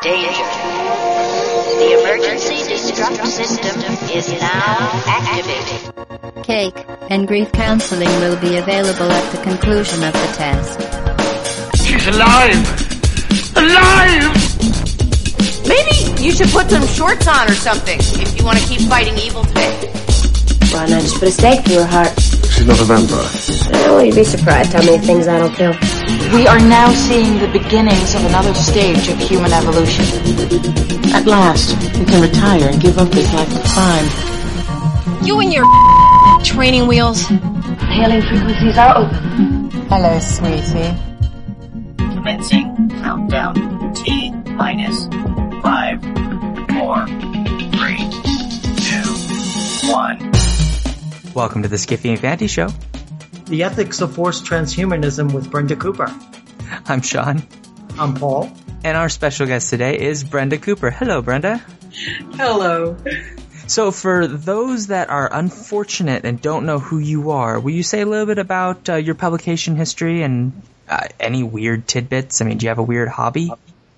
Danger. The emergency destruct system is now activated. Cake and grief counseling will be available at the conclusion of the test. She's alive! Alive! Maybe you should put some shorts on or something if you want to keep fighting evil today. Why not just put a stake through her heart? She's not a vampire. Oh, you'd be surprised how many things that'll kill. We are now seeing the beginnings of another stage of human evolution. At last, we can retire and give up this life of crime. You and your training wheels. Hailing frequencies are open. Hello, sweetie. Commencing countdown. T minus 5, 4, 3, 2, 1. Welcome to the Skiffy and Fanty Show. The Ethics of Forced Transhumanism with Brenda Cooper. I'm Sean. I'm Paul. And our special guest today is Brenda Cooper. Hello, Brenda. Hello. So for those that are unfortunate and don't know who you are, will you say a little bit about your publication history and any weird tidbits? I mean, do you have a weird hobby?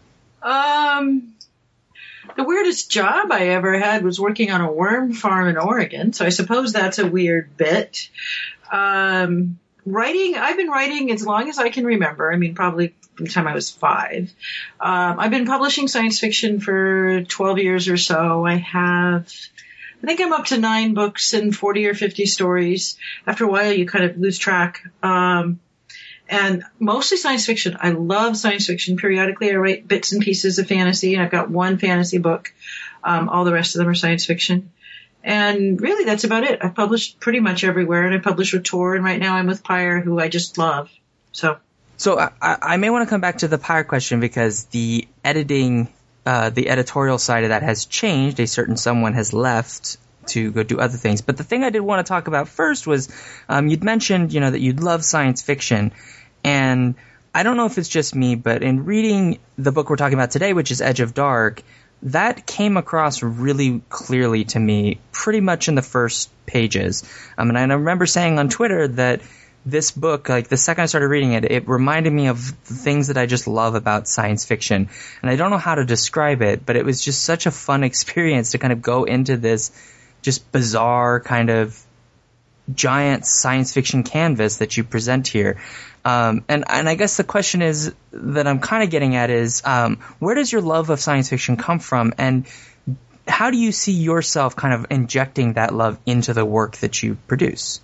The weirdest job I ever had was working on a worm farm in Oregon, so I suppose that's a weird bit. Writing, I've been writing as long as I can remember. I mean, probably from the time I was 5. I've been publishing science fiction for 12 years or so. I think I'm up to 9 books and 40 or 50 stories. After a while, you kind of lose track. And mostly science fiction. I love science fiction. Periodically, I write bits and pieces of fantasy, and I've got one fantasy book. All the rest of them are science fiction. And really, that's about it. I've published pretty much everywhere, and I published with Tor, and right now I'm with Pyre, who I just love. So I may want to come back to the Pyre question because the editing, the editorial side of that has changed. A certain someone has left to go do other things. But the thing I did want to talk about first was you'd mentioned, that you'd love science fiction. And I don't know if it's just me, but in reading the book we're talking about today, which is Edge of Dark, that came across really clearly to me pretty much in the first pages. And I remember saying on Twitter that this book, like the second I started reading it, it reminded me of the things that I just love about science fiction. And I don't know how to describe it, but it was just such a fun experience to kind of go into this just bizarre kind of giant science fiction canvas that you present here. And I guess the question is that I'm kind of getting at is, where does your love of science fiction come from? And how do you see yourself kind of injecting that love into the work that you produce?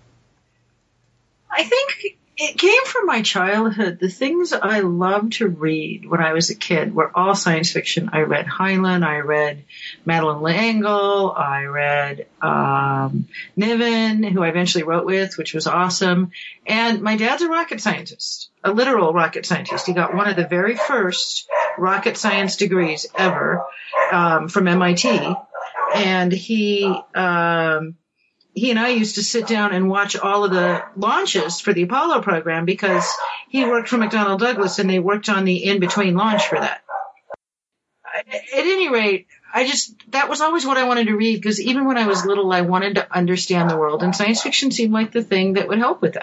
I think it came from my childhood. The things I loved to read when I was a kid were all science fiction. I read Heinlein, I read Madeleine L'Engle, I read Niven, who I eventually wrote with, which was awesome. And my dad's a rocket scientist, a literal rocket scientist. He got one of the very first rocket science degrees ever from MIT. And he and I used to sit down and watch all of the launches for the Apollo program because he worked for McDonnell Douglas and they worked on the in-between launch for that. At any rate, that was always what I wanted to read because even when I was little, I wanted to understand the world, and science fiction seemed like the thing that would help with that.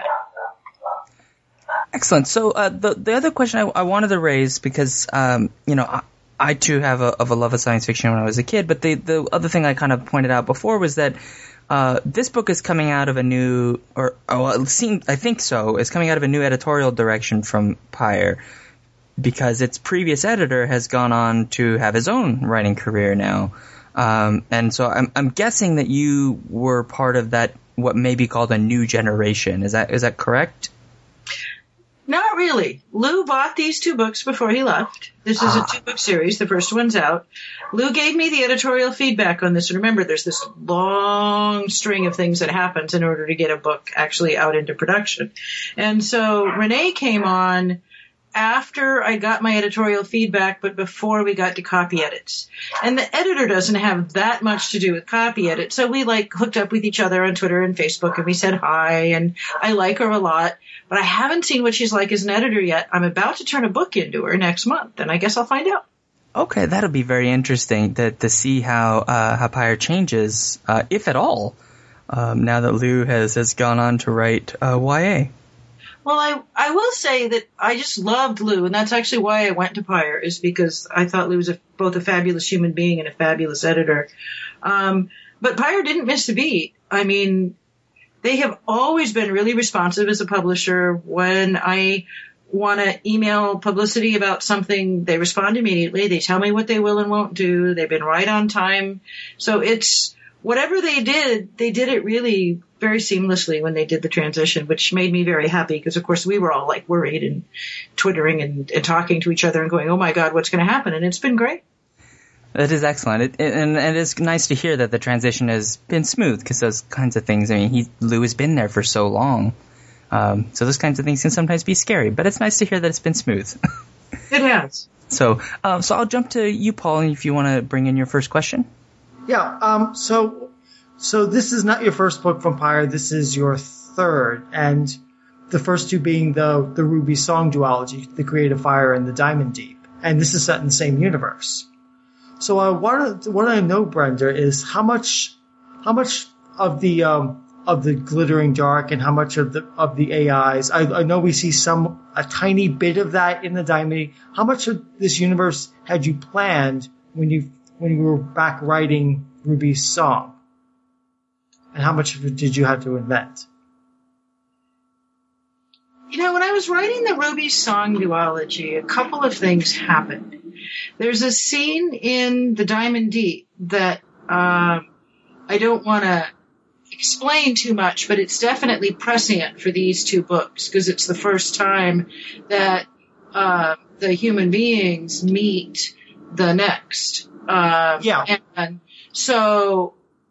Excellent. So the other question I wanted to raise, because I too have a love of science fiction when I was a kid, but the other thing I kind of pointed out before was that this book is coming out of a new, I think so, is coming out of a new editorial direction from Pyre, because its previous editor has gone on to have his own writing career now. And so I'm guessing that you were part of that, what may be called a new generation. Is that correct? Not really. Lou bought these 2 books before he left. This is a 2-book series. The first one's out. Lou gave me the editorial feedback on this. And remember, there's this long string of things that happens in order to get a book actually out into production. And so Renee came on after I got my editorial feedback, but before we got to copy edits. And the editor doesn't have that much to do with copy edit. So we hooked up with each other on Twitter and Facebook, and we said hi, and I like her a lot. But I haven't seen what she's like as an editor yet. I'm about to turn a book into her next month, and I guess I'll find out. Okay, that'll be very interesting to see how Pyre changes, if at all, now that Lou has gone on to write YA. Well, I will say that I just loved Lou, and that's actually why I went to Pyre, is because I thought Lou was both a fabulous human being and a fabulous editor. But Pyre didn't miss a beat. I mean, they have always been really responsive as a publisher. When I want to email publicity about something, they respond immediately. They tell me what they will and won't do. They've been right on time. So it's whatever they did it really very seamlessly when they did the transition, which made me very happy because, of course, we were all like worried and twittering and talking to each other and going, oh, my God, what's going to happen? And it's been great. It is excellent. And it's nice to hear that the transition has been smooth because those kinds of things, I mean, Lou has been there for so long. So those kinds of things can sometimes be scary, but it's nice to hear that it's been smooth. It has. So I'll jump to you, Paul, if you want to bring in your first question. Yeah. So this is not your first book from Pyre. This is your third, and the first two being the Ruby Song duology, the Creative Fire and the Diamond Deep, and this is set in the same universe. So what I know, Brenda, is how much of the glittering dark and how much of the AIs. I know we see a tiny bit of that in the Diamond. How much of this universe had you planned when you were back writing Ruby's Song, and how much of it did you have to invent? You know, when I was writing the Ruby Song duology, a couple of things happened. There's a scene in the Diamond Deep that I don't want to explain too much, but it's definitely prescient for these two books because it's the first time that the human beings meet the next. And so,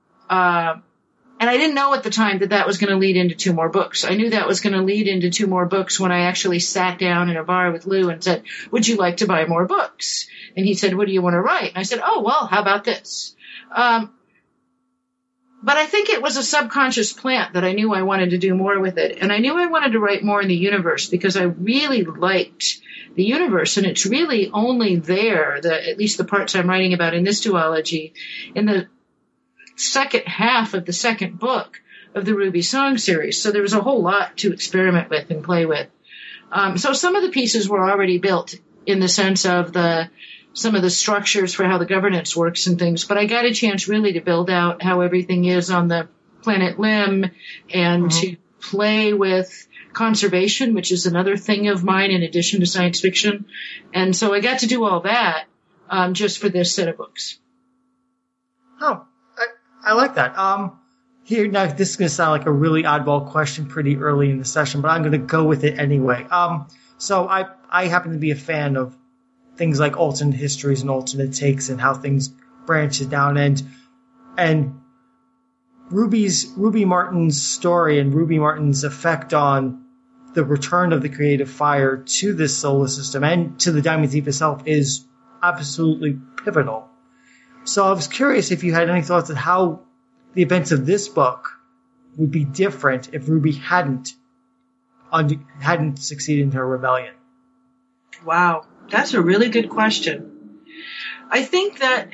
and I didn't know at the time that was going to lead into two more books. I knew that was going to lead into two more books when I actually sat down in a bar with Lou and said, would you like to buy more books? And he said, what do you want to write? And I said, oh, well, how about this? But I think it was a subconscious plant that I knew I wanted to do more with it. And I knew I wanted to write more in the universe because I really liked the universe. And it's really only there, at least the parts I'm writing about in this duology, in the second half of the second book of the Ruby Song series. So there was a whole lot to experiment with and play with. So some of the pieces were already built in the sense of some of the structures for how the governance works and things. But I got a chance really to build out how everything is on the planet Lim and to play with conservation, which is another thing of mine in addition to science fiction. And so I got to do all that just for this set of books. Oh, I like that. Here, now this is going to sound like a really oddball question pretty early in the session, but I'm going to go with it anyway. So I happen to be a fan of things like alternate histories and alternate takes and how things branch down. And Ruby Martin's story and Ruby Martin's effect on the return of the Creative Fire to this solar system and to the Diamond Deep itself is absolutely pivotal. So I was curious if you had any thoughts on how the events of this book would be different if Ruby hadn't succeeded in her rebellion. Wow, that's a really good question. I think that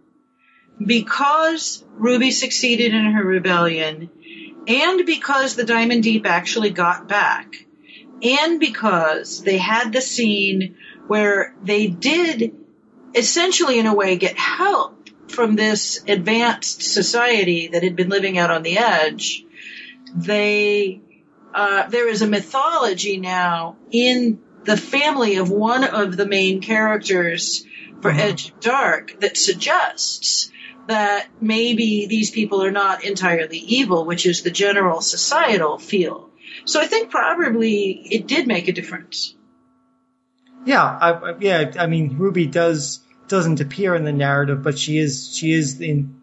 because Ruby succeeded in her rebellion, and because the Diamond Deep actually got back, and because they had the scene where they did essentially in a way get help from this advanced society that had been living out on the edge, there is a mythology now in the family of one of the main characters for Edge of Dark that suggests that maybe these people are not entirely evil, which is the general societal feel. So I think probably it did make a difference. Yeah, I mean, Ruby doesn't appear in the narrative, but she is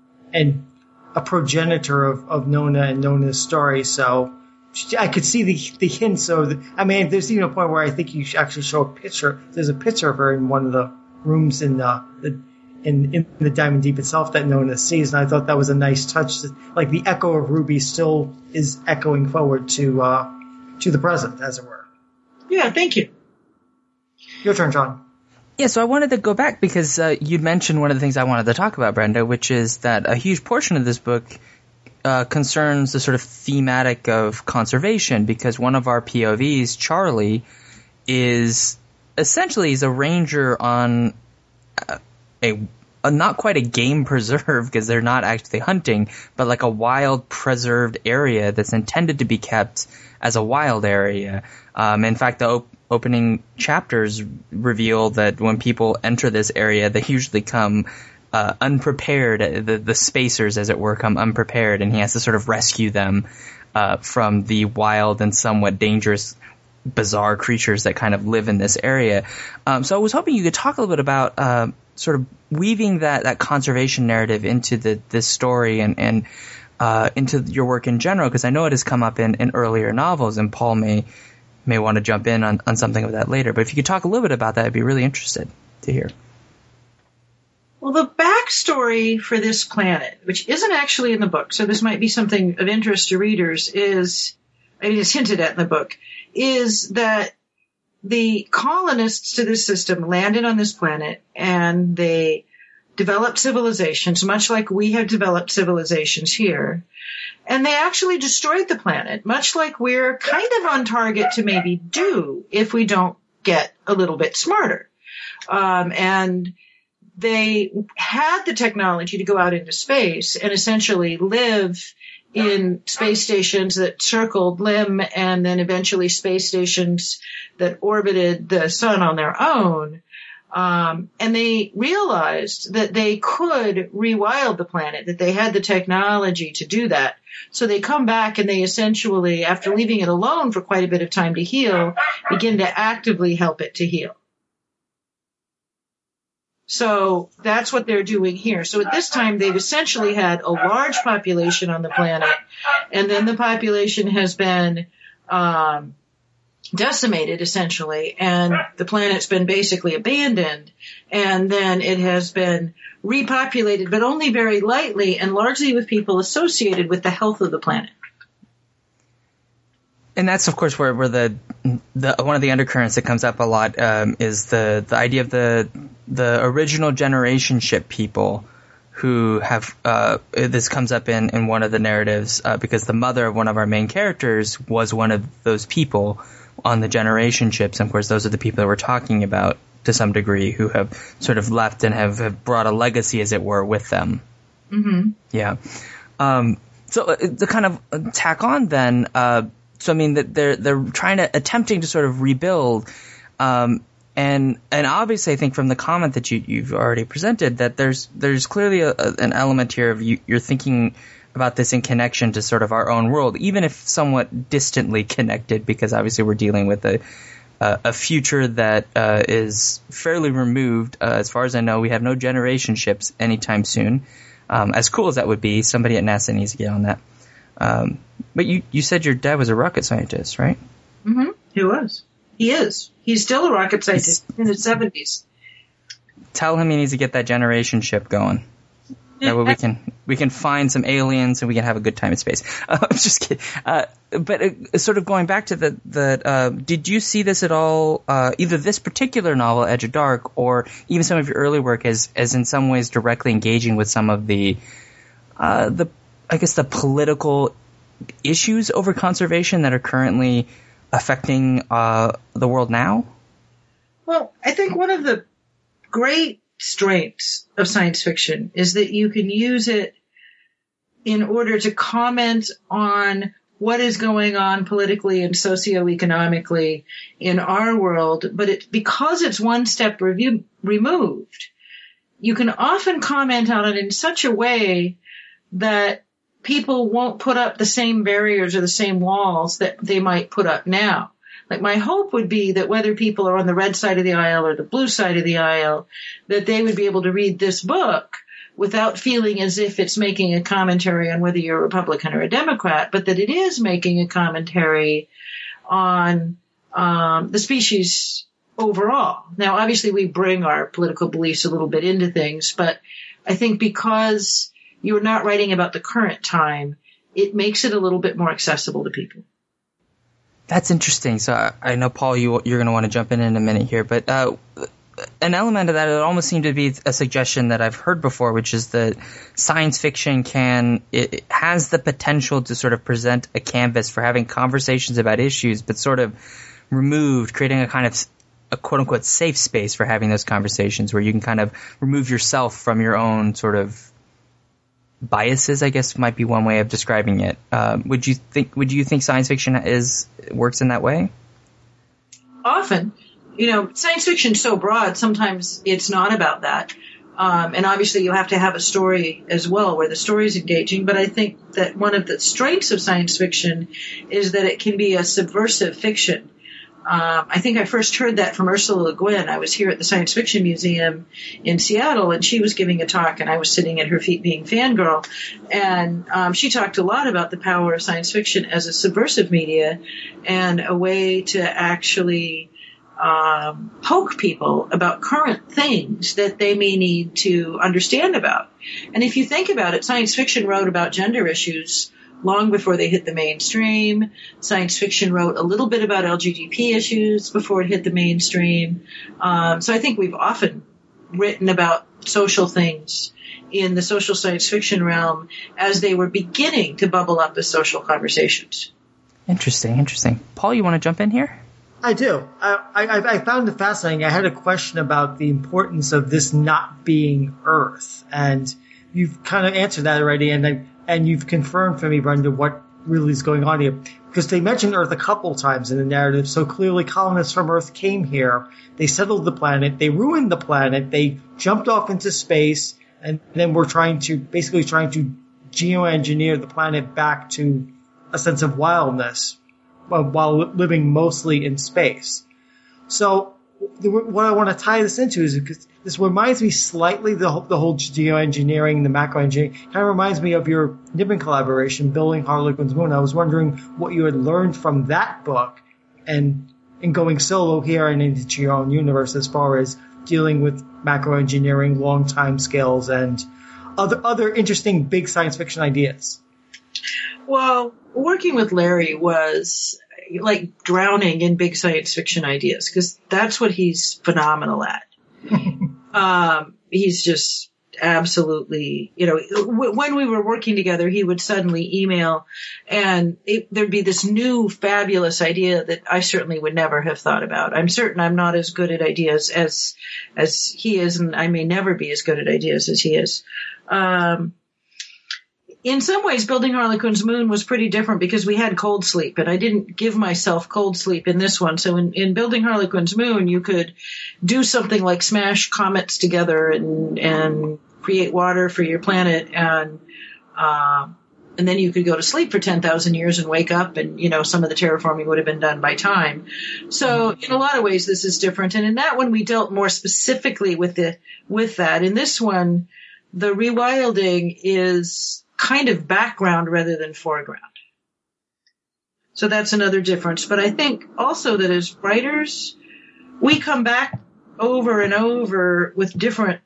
a progenitor of Nona and Nona's story. So I could see the hints of. I mean, there's even a point where I think you should actually show a picture. There's a picture of her in one of the rooms in the Diamond Deep itself that Nona sees, and I thought that was a nice touch. Like the echo of Ruby still is echoing forward to the present, as it were. Yeah, thank you. Your turn, John. Yeah, so I wanted to go back because you mentioned one of the things I wanted to talk about, Brenda, which is that a huge portion of this book concerns the sort of thematic of conservation, because one of our POVs, Charlie, is essentially he's a ranger on a not quite a game preserve, because they're not actually hunting, but like a wild preserved area that's intended to be kept as a wild area. In fact, the opening chapters reveal that when people enter this area, they usually come unprepared. The spacers, as it were, come unprepared, and he has to sort of rescue them from the wild and somewhat dangerous, bizarre creatures that kind of live in this area. So I was hoping you could talk a little bit about sort of weaving that conservation narrative into this story and into your work in general, because I know it has come up in earlier novels, and Paul may want to jump in on something of that later. But if you could talk a little bit about that, I'd be really interested to hear. Well, the backstory for this planet, which isn't actually in the book, so this might be something of interest to readers, it's hinted at in the book, is that the colonists to this system landed on this planet and they developed civilizations, much like we have developed civilizations here. And they actually destroyed the planet, much like we're kind of on target to maybe do if we don't get a little bit smarter. And they had the technology to go out into space and essentially live in space stations that circled Lim, and then eventually space stations that orbited the sun on their own. And they realized that they could rewild the planet, that they had the technology to do that. So they come back and they essentially, after leaving it alone for quite a bit of time to heal, begin to actively help it to heal. So that's what they're doing here. So at this time, they've essentially had a large population on the planet, and then the population has been decimated, essentially, and the planet's been basically abandoned, and then it has been repopulated, but only very lightly and largely with people associated with the health of the planet. And that's, of course, where the one of the undercurrents that comes up a lot is the idea of the original generation ship people who have this comes up in one of the narratives because the mother of one of our main characters was one of those people on the generation ships. And of course, those are the people that we're talking about to some degree, who have sort of left and have brought a legacy, as it were, with them. Mm-hmm. Yeah. So to kind of tack on then. So I mean that they're attempting to sort of rebuild, and obviously I think from the comment that you've already presented that there's clearly an element here of you're thinking about this in connection to sort of our own world, even if somewhat distantly connected, because obviously we're dealing with a future that is fairly removed. As far as I know, we have no generation ships anytime soon. As cool as that would be, somebody at NASA needs to get on that. But you said your dad was a rocket scientist, right? Mm-hmm. He was. He is. He's still a rocket scientist in his 70s. Tell him he needs to get that generation ship going. That way we can find some aliens and we can have a good time in space. I'm just kidding. But sort of going back to did you see this at all, either this particular novel, Edge of Dark, or even some of your early work as in some ways directly engaging with some of the political issues over conservation that are currently affecting the world now? Well, I think one of the great strengths of science fiction is that you can use it in order to comment on what is going on politically and socioeconomically in our world, but because it's one step removed, you can often comment on it in such a way that people won't put up the same barriers or the same walls that they might put up now. Like, my hope would be that whether people are on the red side of the aisle or the blue side of the aisle, that they would be able to read this book without feeling as if it's making a commentary on whether you're a Republican or a Democrat, but that it is making a commentary on the species overall. Now, obviously, we bring our political beliefs a little bit into things, but I think because you're not writing about the current time, it makes it a little bit more accessible to people. That's interesting. So I know, Paul, you're going to want to jump in a minute here, but an element of that, it almost seemed to be a suggestion that I've heard before, which is that science fiction it has the potential to sort of present a canvas for having conversations about issues, but sort of removed, creating a kind of a quote-unquote safe space for having those conversations where you can kind of remove yourself from your own sort of biases, I guess might be one way of describing it. Would you think science fiction works in that way? Often. Science fiction's so broad, sometimes it's not about that. And obviously you have to have a story as well where the story's engaging. But I think that one of the strengths of science fiction is that it can be a subversive fiction. I think I first heard that from Ursula Le Guin. I was here at the Science Fiction Museum in Seattle, and she was giving a talk, and I was sitting at her feet being fangirl. And she talked a lot about the power of science fiction as a subversive media and a way to actually poke people about current things that they may need to understand about. And if you think about it, science fiction wrote about gender issues long before they hit the mainstream. Science fiction wrote a little bit about LGBT issues before it hit the mainstream. So I think we've often written about social things in the social science fiction realm as they were beginning to bubble up as social conversations. Interesting. Paul, you want to jump in here? I do. I found it fascinating. I had a question about the importance of this not being Earth, and you've kind of answered that already, and you've confirmed for me, Brenda, what really is going on here. Because they mentioned Earth a couple times in the narrative, so clearly colonists from Earth came here, they settled the planet, they ruined the planet, they jumped off into space, and then we're trying to geoengineer the planet back to a sense of wildness while living mostly in space. So what I want to tie this into is because this reminds me slightly, the whole geoengineering, the macroengineering, kind of reminds me of your Niven collaboration, Building Harlequin's Moon. I was wondering what you had learned from that book and in going solo here and into your own universe as far as dealing with macroengineering, long time scales, and other interesting big science fiction ideas. Well, working with Larry was like drowning in big science fiction ideas because that's what he's phenomenal at. He's just absolutely, when we were working together, he would suddenly email and there'd be this new fabulous idea that I certainly would never have thought about. I'm certain I'm not as good at ideas as he is, and I may never be as good at ideas as he is. In some ways, Building Harlequin's Moon was pretty different because we had cold sleep, and I didn't give myself cold sleep in this one. So in Building Harlequin's Moon, you could do something like smash comets together and create water for your planet, and then you could go to sleep for 10,000 years and wake up, and some of the terraforming would have been done by time. So in a lot of ways, this is different. And in that one, we dealt more specifically with that. In this one, the rewilding is kind of background rather than foreground. So that's another difference. But I think also that as writers, we come back over and over with different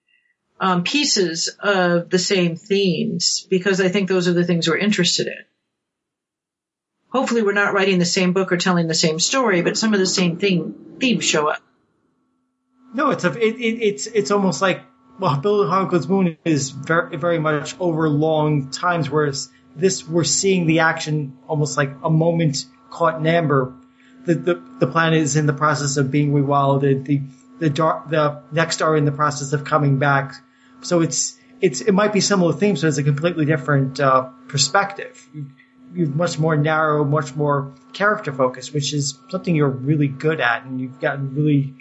pieces of the same themes because I think those are the things we're interested in. Hopefully we're not writing the same book or telling the same story, but some of the same themes show up. No, it's almost like, well, Building Harlequin's Moon is very, very much over long times, whereas this, we're seeing the action almost like a moment caught in amber. The planet is in the process of being rewilded. The next are in the process of coming back. So it might be similar themes, but it's a completely different perspective. You've much more narrow, much more character focused, which is something you're really good at, and you've gotten really,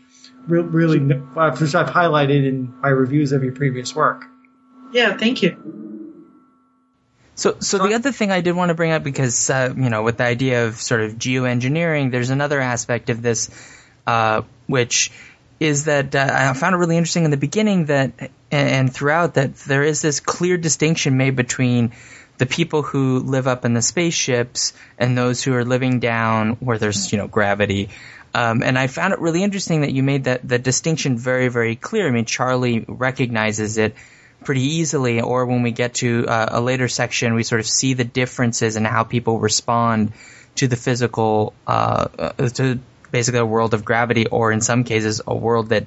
which I've highlighted in my reviews of your previous work. Yeah, thank you. So the other thing I did want to bring up, because with the idea of sort of geoengineering, there's another aspect of this, which is that I found it really interesting in the beginning that and throughout that there is this clear distinction made between the people who live up in the spaceships and those who are living down where there's gravity. And I found it really interesting that you made the distinction very, very clear. I mean, Charlie recognizes it pretty easily, or when we get to a later section, we sort of see the differences in how people respond to the physical, to basically a world of gravity, or in some cases, a world that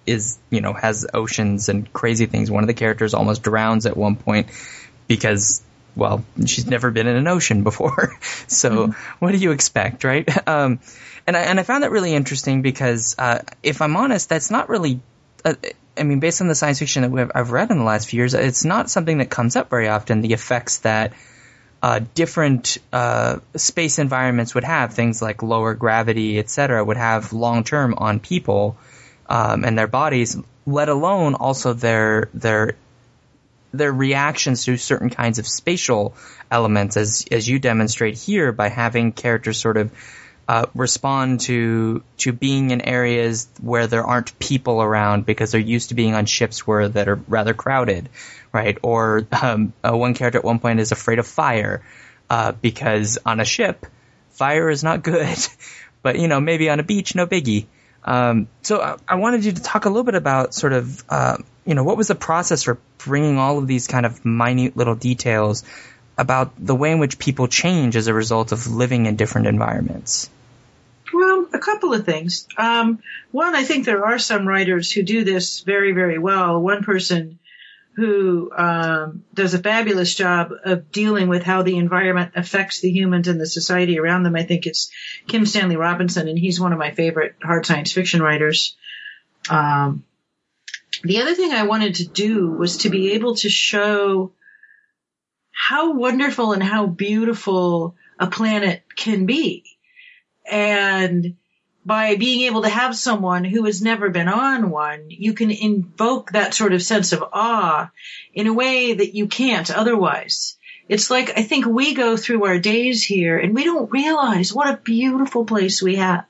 is, has oceans and crazy things. One of the characters almost drowns at one point because, well, she's never been in an ocean before. So what do you expect, right? And I found that really interesting because, if I'm honest, that's not really, based on the science fiction that I've read in the last few years, it's not something that comes up very often, the effects that different space environments would have, things like lower gravity, etc., would have long-term on people and their bodies, let alone also their reactions to certain kinds of spatial elements, as you demonstrate here by having characters sort of respond to being in areas where there aren't people around because they're used to being on ships that are rather crowded, right? Or one character at one point is afraid of fire because on a ship, fire is not good. But, maybe on a beach, no biggie. So I wanted you to talk a little bit about sort of, what was the process for bringing all of these kind of minute little details about the way in which people change as a result of living in different environments? Well, a couple of things. One, I think there are some writers who do this very, very well. One person who does a fabulous job of dealing with how the environment affects the humans and the society around them, I think it's Kim Stanley Robinson, and he's one of my favorite hard science fiction writers. The other thing I wanted to do was to be able to show how wonderful and how beautiful a planet can be. And by being able to have someone who has never been on one, you can invoke that sort of sense of awe in a way that you can't otherwise. It's like, I think we go through our days here and we don't realize what a beautiful place we have.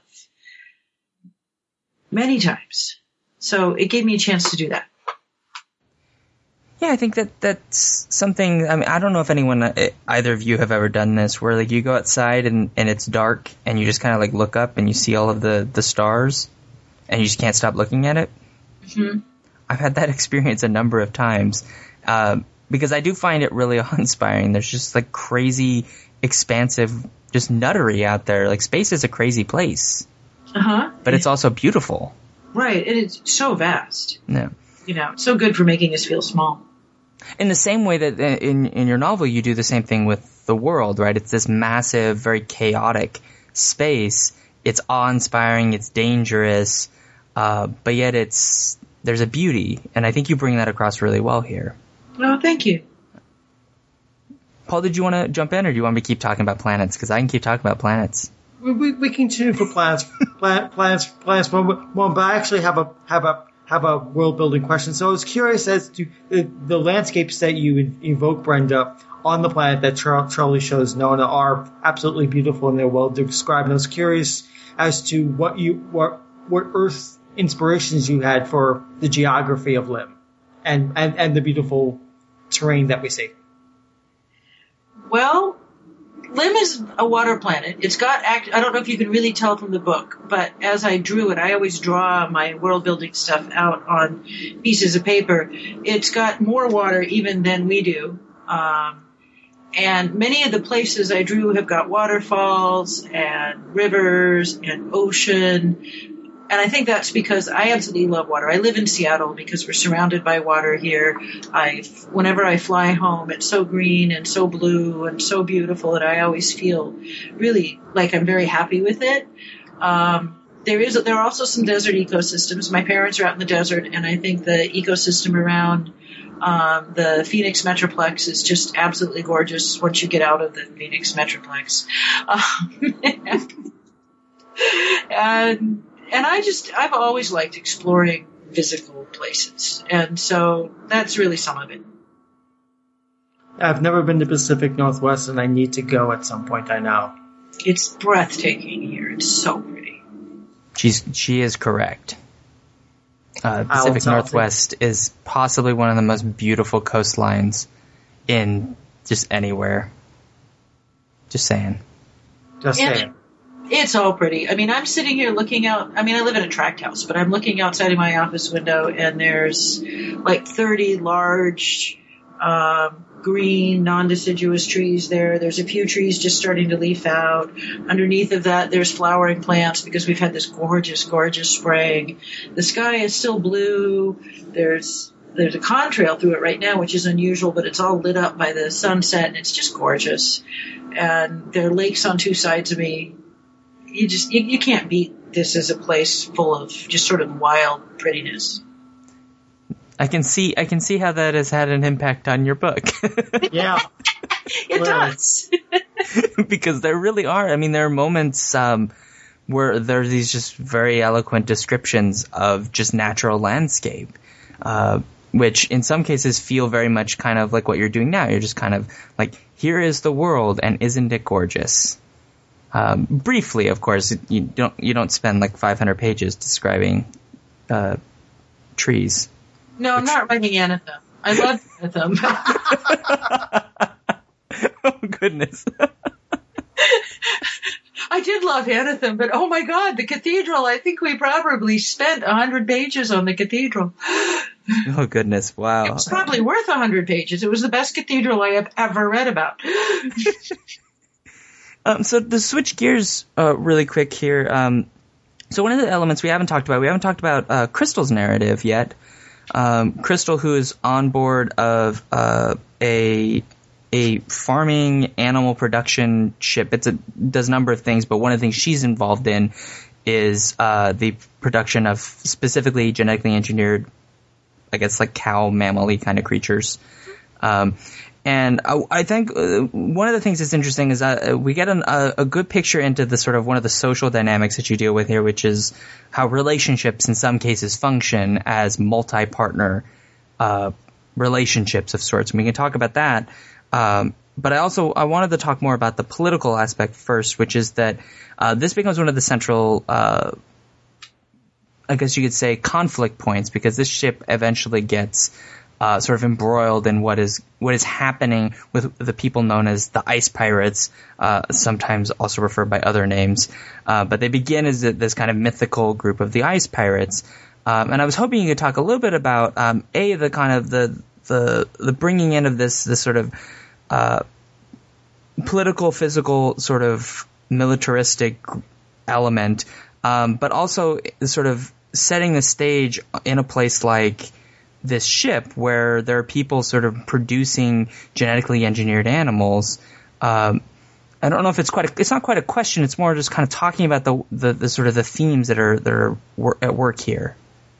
Many times. So it gave me a chance to do that. Yeah, I think that's something. I don't know if either of you have ever done this, where like you go outside and it's dark and you just kind of like look up and you see all of the stars and you just can't stop looking at it. Mm-hmm. I've had that experience a number of times because I do find it really awe-inspiring. There's just like crazy, expansive, just nuttery out there. Like space is a crazy place, but it's also beautiful. Right, and it's so vast. Yeah, it's so good for making us feel small. In the same way that in your novel you do the same thing with the world, right? It's this massive, very chaotic space. It's awe-inspiring, it's dangerous, but yet there's a beauty, and I think you bring that across really well here. Oh, thank you. Paul, did you want to jump in, or do you want me to keep talking about planets? Because I can keep talking about planets. We continue for planets, but I actually have a world building question. So I was curious as to the landscapes that you evoke, Brenda, on the planet that Charlie shows Nona are absolutely beautiful and they're well described. And I was curious as to what Earth inspirations you had for the geography of Lim and the beautiful terrain that we see. Well, Lim is a water planet. It's got I don't know if you can really tell from the book, but as I drew it, I always draw my world building stuff out on pieces of paper. It's got more water even than we do. And many of the places I drew have got waterfalls and rivers and ocean. And I think that's because I absolutely love water. I live in Seattle because we're surrounded by water here. Whenever I fly home, it's so green and so blue and so beautiful that I always feel really like I'm very happy with it. There are also some desert ecosystems. My parents are out in the desert, and I think the ecosystem around the Phoenix Metroplex is just absolutely gorgeous once you get out of the Phoenix Metroplex. And I've always liked exploring physical places. And so that's really some of it. I've never been to Pacific Northwest, and I need to go at some point, I know. It's breathtaking here. It's so pretty. She is correct. Pacific Northwest is possibly one of the most beautiful coastlines in just anywhere. Just saying. Just saying. It's all pretty. I mean, I'm sitting here looking out. I mean, I live in a tract house, but I'm looking outside of my office window, and there's like 30 large green, non-deciduous trees there. There's a few trees just starting to leaf out. Underneath of that, there's flowering plants because we've had this gorgeous, gorgeous spring. The sky is still blue. There's a contrail through it right now, which is unusual, but it's all lit up by the sunset, and it's just gorgeous. And there are lakes on two sides of me. You can't beat this as a place full of just sort of wild prettiness. I can see how that has had an impact on your book. Yeah. It does. Because there really are. I mean, there are moments where there are these just very eloquent descriptions of just natural landscape, which in some cases feel very much kind of like what you're doing now. You're just kind of like, here is the world, and isn't it gorgeous? Briefly, of course, you don't spend like 500 pages describing trees. No, I'm not writing Anathem. I love Anathem. Oh, goodness. I did love Anathem, but oh my God, the cathedral, I think we probably spent 100 pages on the cathedral. Oh, goodness, wow. It was probably worth 100 pages. It was the best cathedral I have ever read about. So to switch gears really quick here, so one of the elements we haven't talked about Crystal's narrative yet. Crystal, who is on board of a farming animal production ship. Does a number of things, but one of the things she's involved in is the production of specifically genetically engineered, I guess, like cow, mammal-y kind of creatures. And I think one of the things that's interesting is we get a good picture into the sort of one of the social dynamics that you deal with here, which is how relationships in some cases function as multi-partner relationships of sorts. And we can talk about that. But I wanted to talk more about the political aspect first, which is that this becomes one of the central, I guess you could say, conflict points, because this ship eventually gets sort of embroiled in what is happening with the people known as the Ice Pirates, sometimes also referred by other names. But they begin as this kind of mythical group of the Ice Pirates. And I was hoping you could talk a little bit about the kind of the bringing in of this sort of political, physical, sort of militaristic element, but also sort of setting the stage in a place like this ship where there are people sort of producing genetically engineered animals. I don't know if it's not quite a question. It's more just kind of talking about the sort of the themes that are at work here.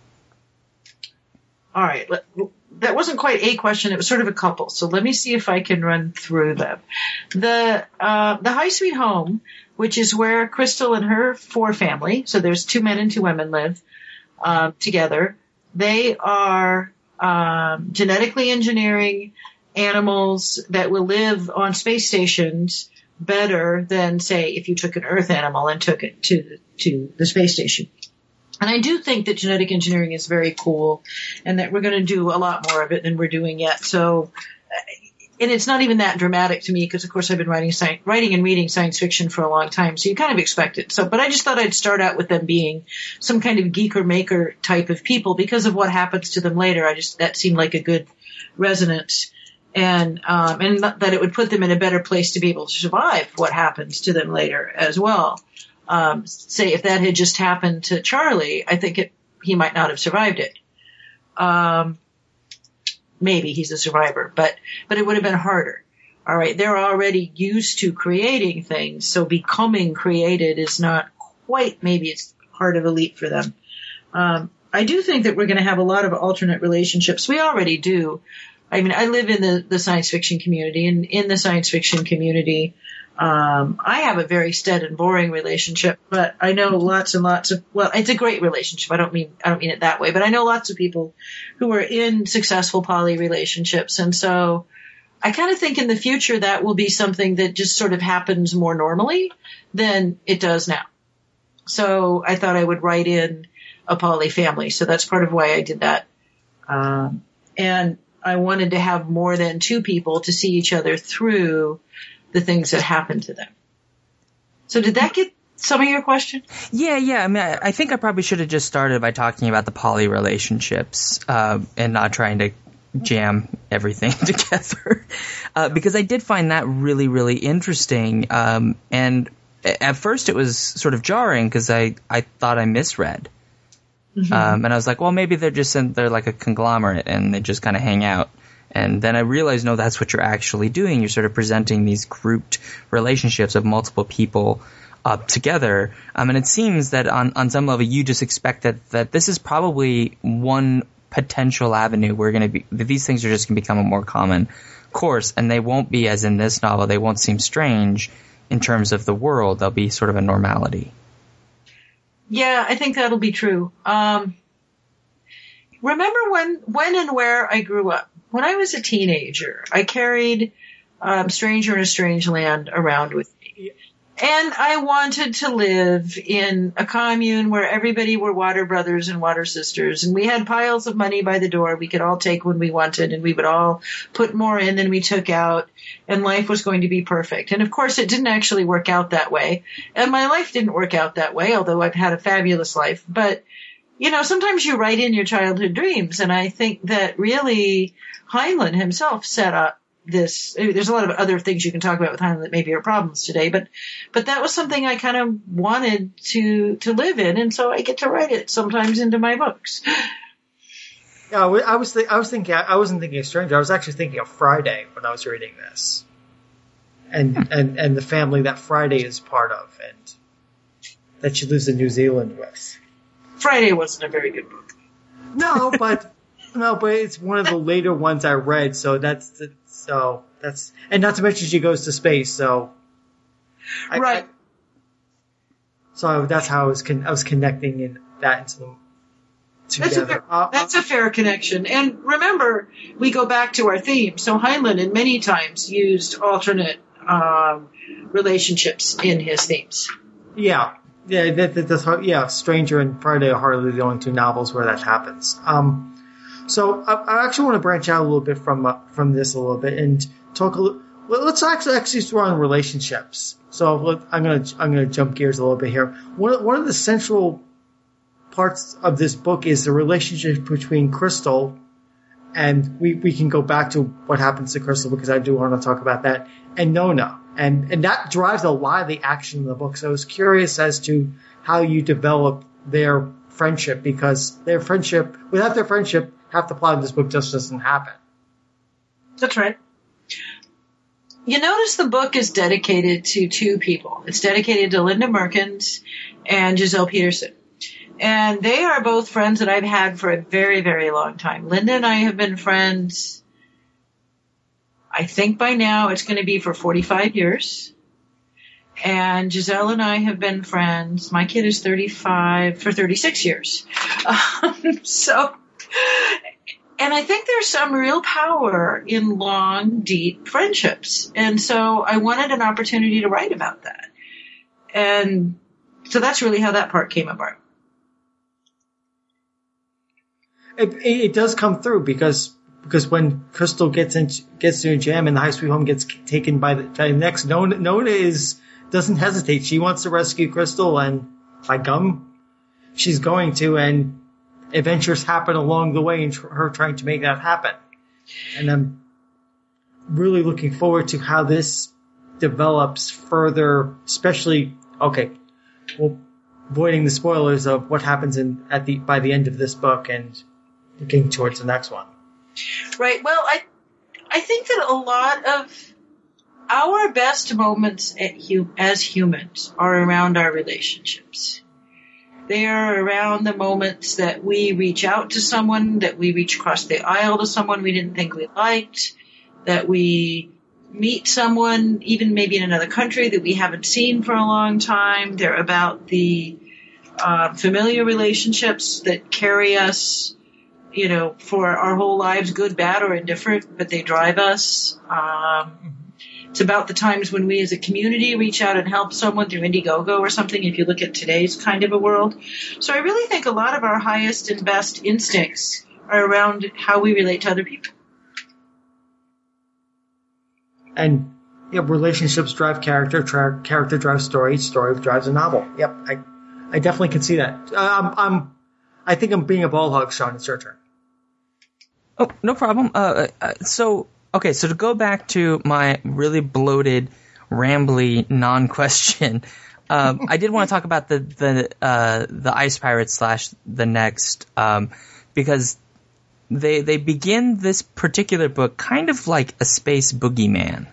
All right. That wasn't quite a question. It was sort of a couple. So let me see if I can run through them. The High Sweet Home, which is where Crystal and her four family, so there's 2 men and 2 women live together. They are genetically engineering animals that will live on space stations better than, say, if you took an Earth animal and took it to the space station. And I do think that genetic engineering is very cool, and that we're going to do a lot more of it than we're doing yet. So, and it's not even that dramatic to me because, of course, I've been writing and reading science fiction for a long time, so you kind of expect it. So, but I just thought I'd start out with them being some kind of geek or maker type of people because of what happens to them later. That seemed like a good resonance, and that it would put them in a better place to be able to survive what happens to them later as well. Say if that had just happened to Charlie, I think he might not have survived it. Maybe he's a survivor, but it would have been harder. All right. They're already used to creating things. So becoming created is not quite, maybe it's hard of a leap for them. I do think that we're going to have a lot of alternate relationships. We already do. I mean, I live in the science fiction community, and in the science fiction community, I have a very steady and boring relationship, but I know lots and lots of, well, it's a great relationship. I don't mean it that way, but I know lots of people who are in successful poly relationships. And so I kind of think in the future that will be something that just sort of happens more normally than it does now. So I thought I would write in a poly family. So that's part of why I did that. And I wanted to have more than 2 people to see each other through the things that happen to them. So did that get some of your question? Yeah. I mean, I think I probably should have just started by talking about the poly relationships and not trying to jam everything together. Because I did find that really, really interesting. And at first it was sort of jarring because I thought I misread. Mm-hmm. And I was like, well, maybe they're like a conglomerate and they just kind of hang out. And then I realized, no, that's what you're actually doing. You're sort of presenting these grouped relationships of multiple people together. And it seems that on some level you just expect that this is probably one potential avenue where that these things are just going to become a more common course, and they won't be, as in this novel, they won't seem strange in terms of the world. They'll be sort of a normality. Yeah, I think that'll be true. Remember when and where I grew up? When I was a teenager, I carried Stranger in a Strange Land around with me. And I wanted to live in a commune where everybody were water brothers and water sisters. And we had piles of money by the door we could all take when we wanted. And we would all put more in than we took out. And life was going to be perfect. And of course, it didn't actually work out that way. And my life didn't work out that way, although I've had a fabulous life. But, sometimes you write in your childhood dreams. And I think that really Heinlein himself set up this. There's a lot of other things you can talk about with Heinlein that maybe are problems today, but that was something I kind of wanted to live in, and so I get to write it sometimes into my books. Yeah, I wasn't thinking of Stranger. I was actually thinking of Friday when I was reading this, and the family that Friday is part of, and that she lives in New Zealand with. Friday wasn't a very good book. No, but it's one of the later ones I read, so that's and not to mention she goes to space, so right. So that's how I was connecting that into them together. That's a fair connection. And remember, we go back to our theme. So Heinlein many times used alternate relationships in his themes. Yeah. Yeah, Stranger and Friday are hardly the only two novels where that happens. So I actually want to branch out a little bit from this a little bit and talk a little. Let's actually throw on relationships. So I'm gonna jump gears a little bit here. One of the central parts of this book is the relationship between Crystal, and we can go back to what happens to Crystal because I do want to talk about that, and Nona. And that drives a lot of the action in the book. So I was curious as to how you develop their friendship, because without their friendship, half the plot of this book just doesn't happen. That's right. You notice the book is dedicated to two people. It's dedicated to Linda Merkins and Giselle Peterson. And they are both friends that I've had for a very, very long time. Linda and I have been friends, I think by now it's going to be for 45 years. And Giselle and I have been friends. My kid is 35 for 36 years. And I think there's some real power in long, deep friendships. And so I wanted an opportunity to write about that. And so that's really how that part came about. It does come through because when Crystal gets to a jam and the High Sweet Home gets taken by the next, Nona doesn't hesitate. She wants to rescue Crystal, and by gum, she's going to, and adventures happen along the way in her trying to make that happen. And I'm really looking forward to how this develops further, especially, avoiding the spoilers of what happens by the end of this book and looking towards the next one. Right. Well, I think that a lot of our best moments as humans are around our relationships. They are around the moments that we reach out to someone, that we reach across the aisle to someone we didn't think we liked, that we meet someone, even maybe in another country that we haven't seen for a long time. They're about the familiar relationships that carry us, for our whole lives, good, bad, or indifferent, but they drive us. It's about the times when we as a community reach out and help someone through Indiegogo or something, if you look at today's kind of a world. So I really think a lot of our highest and best instincts are around how we relate to other people. And relationships drive character, character drives story drives a novel. Yep, I definitely can see that. I think I'm being a ball hog, Sean. It's your turn. Oh, no problem. So to go back to my really bloated, rambly non-question, I did want to talk about the Ice Pirates / the Next, because they begin this particular book kind of like a space boogeyman.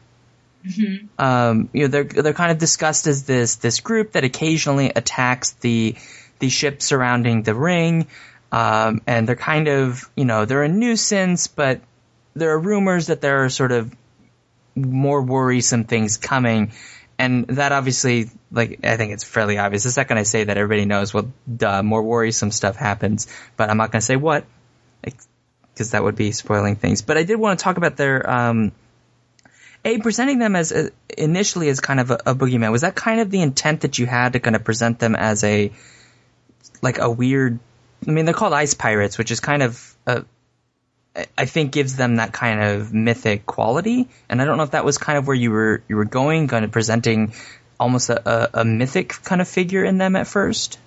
Mm-hmm. They're kind of discussed as this group that occasionally attacks the ship surrounding the ring. And they're kind of, they're a nuisance, but there are rumors that there are sort of more worrisome things coming. And that obviously, I think it's fairly obvious. The second I say that, everybody knows, well, duh, more worrisome stuff happens. But I'm not going to say what, because that would be spoiling things. But I did want to talk about their, presenting them as initially as kind of a boogeyman. Was that kind of the intent that you had to kind of present them as a weird... I mean, they're called ice pirates, which is kind of, I think, gives them that kind of mythic quality. And I don't know if that was kind of where you were going, kind of presenting almost a mythic kind of figure in them at first.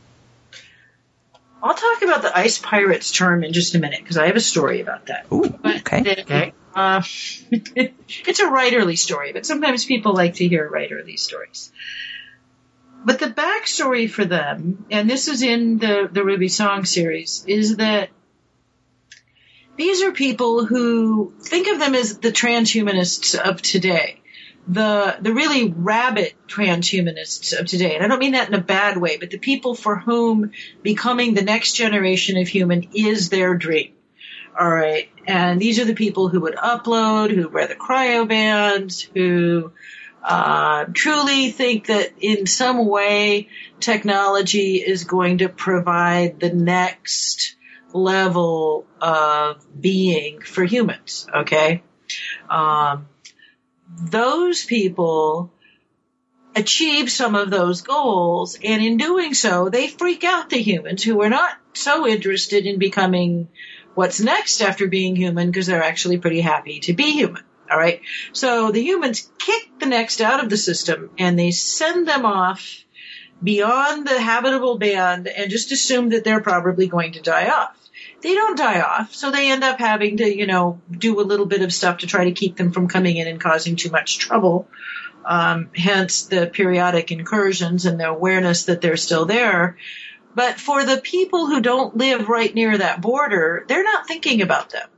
I'll talk about the ice pirates term in just a minute, because I have a story about that. Ooh, okay. It's a writerly story, but sometimes people like to hear writerly stories. But the backstory for them, and this is in the Ruby Song series, is that these are people who think of them as the transhumanists of today, the really rabid transhumanists of today. And I don't mean that in a bad way, but the people for whom becoming the next generation of human is their dream. All right. And these are the people who would upload, who wear the cryobands, who truly think that in some way technology is going to provide the next level of being for humans, okay? Those people achieve some of those goals, and in doing so, they freak out the humans who are not so interested in becoming what's next after being human, because they're actually pretty happy to be human. All right. So the humans kick the next out of the system, and they send them off beyond the habitable band and just assume that they're probably going to die off. They don't die off, so they end up having to, do a little bit of stuff to try to keep them from coming in and causing too much trouble. Hence the periodic incursions and the awareness that they're still there. But for the people who don't live right near that border, they're not thinking about them.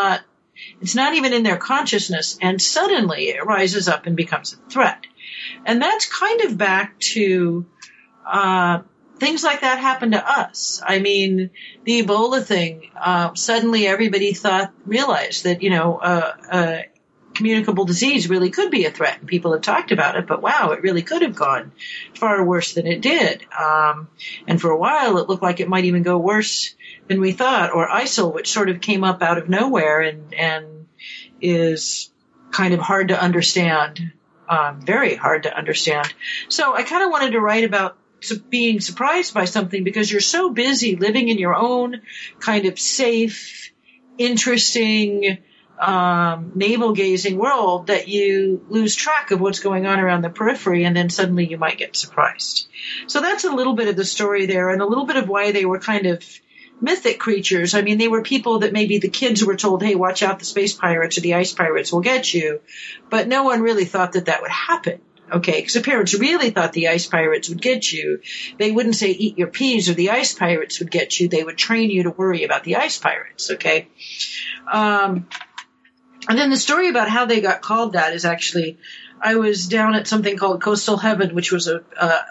It's not even in their consciousness, and suddenly it rises up and becomes a threat. And that's kind of back to things like that happen to us. I mean, the Ebola thing, suddenly everybody realized that, a communicable disease really could be a threat. And people have talked about it, but wow, it really could have gone far worse than it did. And for a while, it looked like it might even go worse than we thought, or ISIL, which sort of came up out of nowhere and is kind of hard to understand, very hard to understand. So I kind of wanted to write about being surprised by something because you're so busy living in your own kind of safe, interesting, navel-gazing world that you lose track of what's going on around the periphery, and then suddenly you might get surprised. So that's a little bit of the story there, and a little bit of why they were kind of mythic creatures. I mean, they were people that maybe the kids were told, hey, watch out, the space pirates or the ice pirates will get you. But no one really thought that would happen. Okay, because the parents really thought the ice pirates would get you. They wouldn't say eat your peas or the ice pirates would get you. They would train you to worry about the ice pirates, okay? And then the story about how they got called that is actually, I was down at something called Coastal Heaven, which was a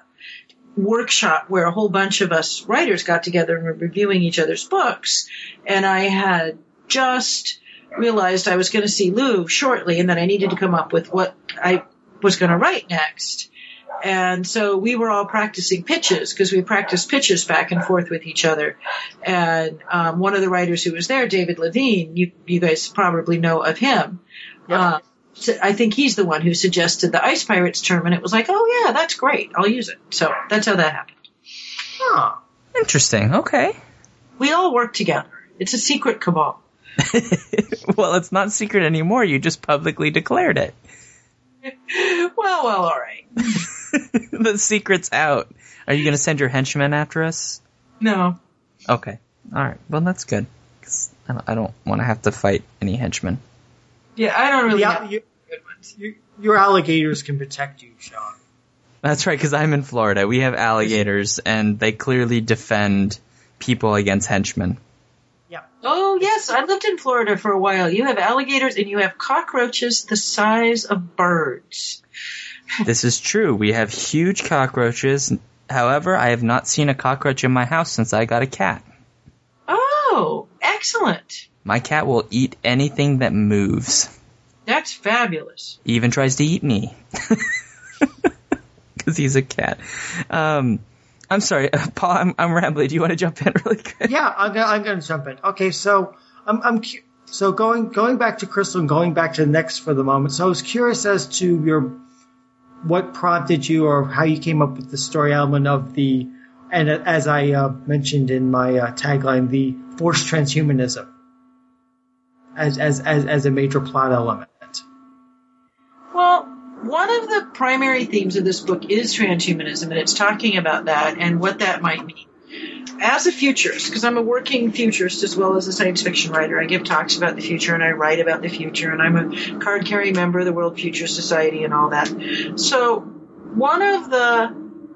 workshop where a whole bunch of us writers got together and were reviewing each other's books. And I had just realized I was going to see Lou shortly and that I needed to come up with what I was going to write next. And so we were all practicing pitches because we practiced pitches back and forth with each other. And one of the writers who was there, David Levine, you guys probably know of him. Yep. So I think he's the one who suggested the ice pirates term, and it was like, oh yeah, that's great. I'll use it. So that's how that happened. Oh, interesting. Okay. We all work together. It's a secret cabal. Well, it's not secret anymore. You just publicly declared it. Well, all right. The secret's out. Are you going to send your henchmen after us? No. Okay. All right. Well, that's good. 'Cause I don't want to have to fight any henchmen. Yeah, I don't really Yeah, have good ones. your alligators can protect you, Sean. That's right, because I'm in Florida. We have alligators, and they clearly defend people against henchmen. Yeah. Oh, yes, I lived in Florida for a while. You have alligators and you have cockroaches the size of birds. This is true. We have huge cockroaches. However, I have not seen a cockroach in my house since I got a cat. Oh, excellent. My cat will eat anything that moves. That's fabulous. He even tries to eat me. Because he's a cat. I'm sorry, Paul, I'm rambling. Do you want to jump in really quick? Yeah, I'm going to jump in. Okay, so so going back to Crystal and going back to Next for the moment. So I was curious as to what prompted you or how you came up with the story element of and as I mentioned in my tagline, the forced transhumanism as a major plot element. Well, one of the primary themes of this book is transhumanism, and it's talking about that and what that might mean. As a futurist, because I'm a working futurist as well as a science fiction writer, I give talks about the future and I write about the future, and I'm a card-carrying member of the World Future Society and all that. So one of the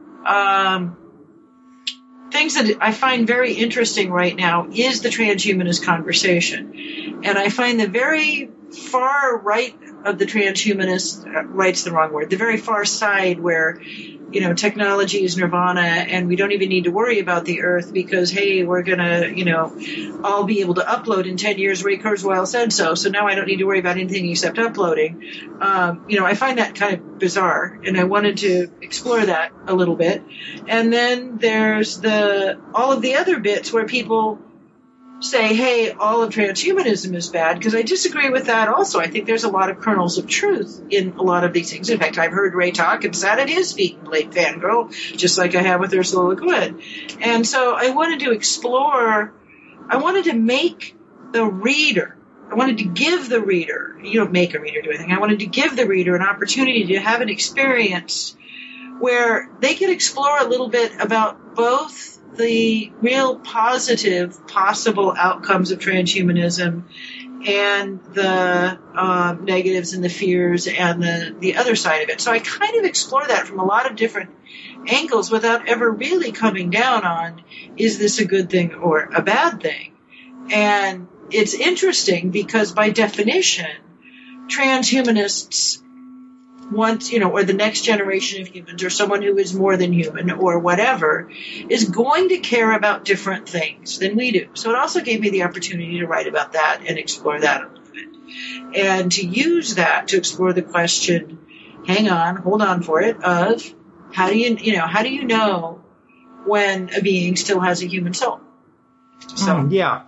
things that I find very interesting right now is the transhumanist conversation. And I find the very far right of the transhumanist, right's the wrong word, the very far side where, technology is nirvana and we don't even need to worry about the earth because, hey, we're going to, all be able to upload in 10 years. Ray Kurzweil said so. So now I don't need to worry about anything except uploading. I find that kind of bizarre, and I wanted to explore that a little bit. And then there's all of the other bits where people say, hey, all of transhumanism is bad, because I disagree with that also. I think there's a lot of kernels of truth in a lot of these things. In fact, I've heard Ray talk and sat at his feet and played fangirl, just like I have with Ursula Le Guin. And so I wanted to explore, I wanted to make the reader, I wanted to give the reader, you don't make a reader do anything, I wanted to give the reader an opportunity to have an experience where they could explore a little bit about both the real positive possible outcomes of transhumanism and the negatives and the fears and the other side of it. So I kind of explore that from a lot of different angles without ever really coming down on, is this a good thing or a bad thing? And it's interesting because by definition, transhumanists want, or the next generation of humans or someone who is more than human or whatever is going to care about different things than we do. So it also gave me the opportunity to write about that and explore that a little bit. And to use that to explore the question, hold on for it, of how do you know when a being still has a human soul? So yeah.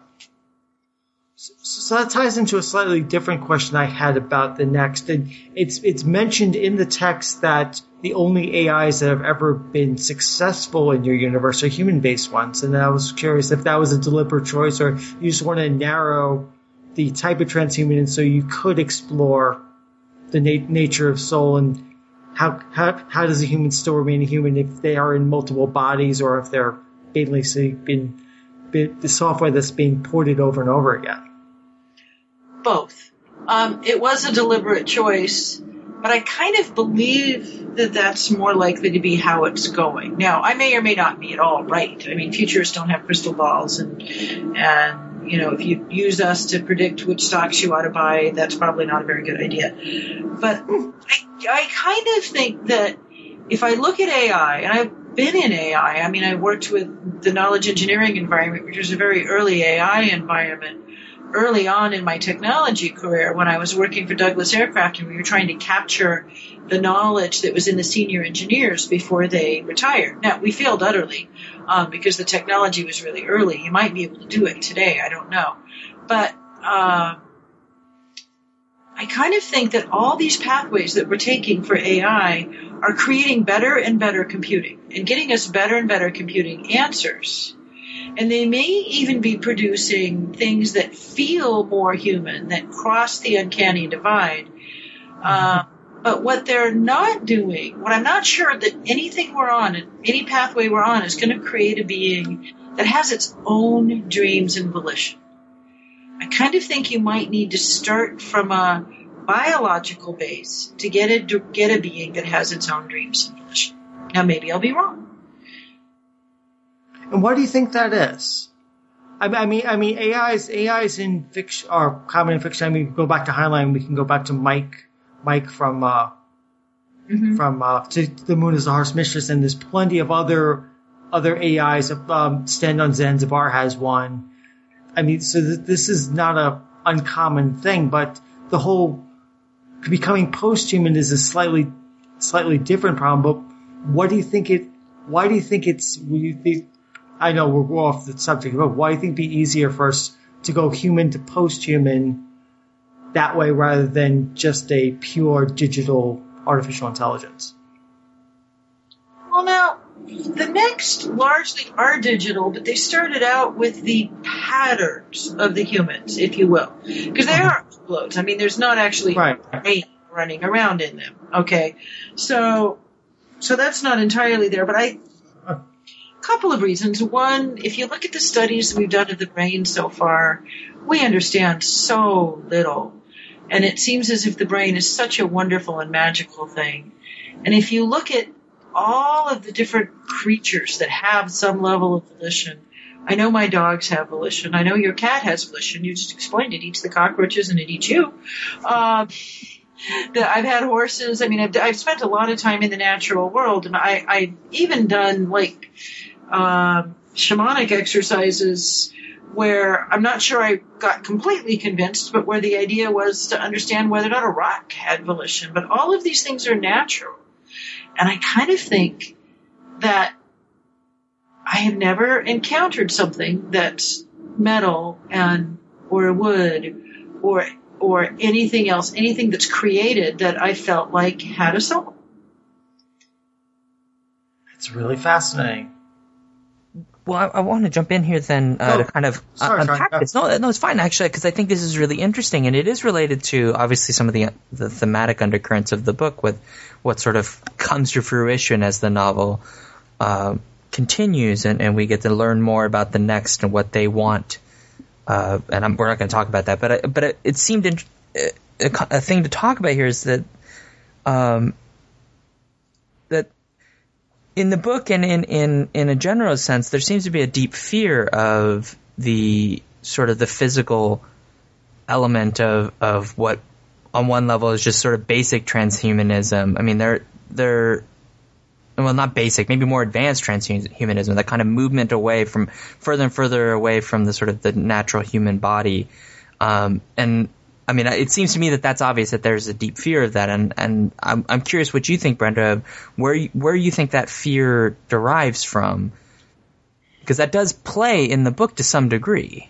So that ties into a slightly different question I had about the Next. And it's mentioned in the text that the only AIs that have ever been successful in your universe are human-based ones. And I was curious if that was a deliberate choice or you just want to narrow the type of transhumanism so you could explore the nature of soul and how does a human still remain a human if they are in multiple bodies or if they're basically been the software that's being ported over and over again. Both. It was a deliberate choice, but I kind of believe that that's more likely to be how it's going. Now, I may or may not be at all right. I mean, futurists don't have crystal balls, and if you use us to predict which stocks you ought to buy, that's probably not a very good idea. But I kind of think that if I look at AI, and I've been in AI, I mean, I worked with the knowledge engineering environment, which was a very early AI environment, early on in my technology career when I was working for Douglas Aircraft, and we were trying to capture the knowledge that was in the senior engineers before they retired. Now, we failed utterly because the technology was really early. You might be able to do it today. I don't know. But I kind of think that all these pathways that we're taking for AI are creating better and better computing and getting us better and better computing answers. And they may even be producing things that feel more human, that cross the uncanny divide. But what they're not doing, what I'm not sure that anything we're on, any pathway we're on, is going to create a being that has its own dreams and volition. kind of think you might need to start from a biological base to get a being that has its own dreams and volition. Now, maybe I'll be wrong. And why do you think that is? I mean, AIs in fiction are common in fiction. I mean, go back to Heinlein. We can go back to Mike from To the Moon is the Heart's Mistress, and there's plenty of other AIs. Stand on Zanzibar has one. I mean, so this is not a uncommon thing, but the whole becoming post-human is a slightly different problem. But why do you think it's? I know we're off the subject, but why do you think it'd be easier for us to go human to post-human that way rather than just a pure digital artificial intelligence? Well, now, the next largely are digital, but they started out with the patterns of the humans, if you will. Because they are uploads. I mean, there's not actually brain running around in them. Okay? So that's not entirely there, but a couple of reasons. One, if you look at the studies we've done of the brain so far, we understand so little. And it seems as if the brain is such a wonderful and magical thing. And if you look at all of the different creatures that have some level of volition, I know my dogs have volition. I know your cat has volition. You just explained it eats the cockroaches and it eats you. I've had horses. I mean, I've spent a lot of time in the natural world, and I've even done shamanic exercises where I'm not sure I got completely convinced, but where the idea was to understand whether or not a rock had volition. But all of these things are natural. And I kind of think that I have never encountered something that's metal or wood or anything else, anything that's created that I felt like had a soul. It's really fascinating. Well, I want to jump in here then to kind of unpack this. No, it's fine, actually, because I think this is really interesting, and it is related to, obviously, some of the thematic undercurrents of the book with what sort of comes to fruition as the novel continues, and we get to learn more about the next and what they want. And we're not going to talk about that, but it seemed a thing to talk about here is that that in the book and in a general sense, there seems to be a deep fear of the sort of the physical element of what on one level is just sort of basic transhumanism. I mean, they're well, not basic, maybe more advanced transhumanism, that kind of movement away from further and further away from the sort of the natural human body. And I mean, it seems to me that that's obvious that there's a deep fear of that. And I'm curious what you think, Brenda, where you think that fear derives from, because that does play in the book to some degree.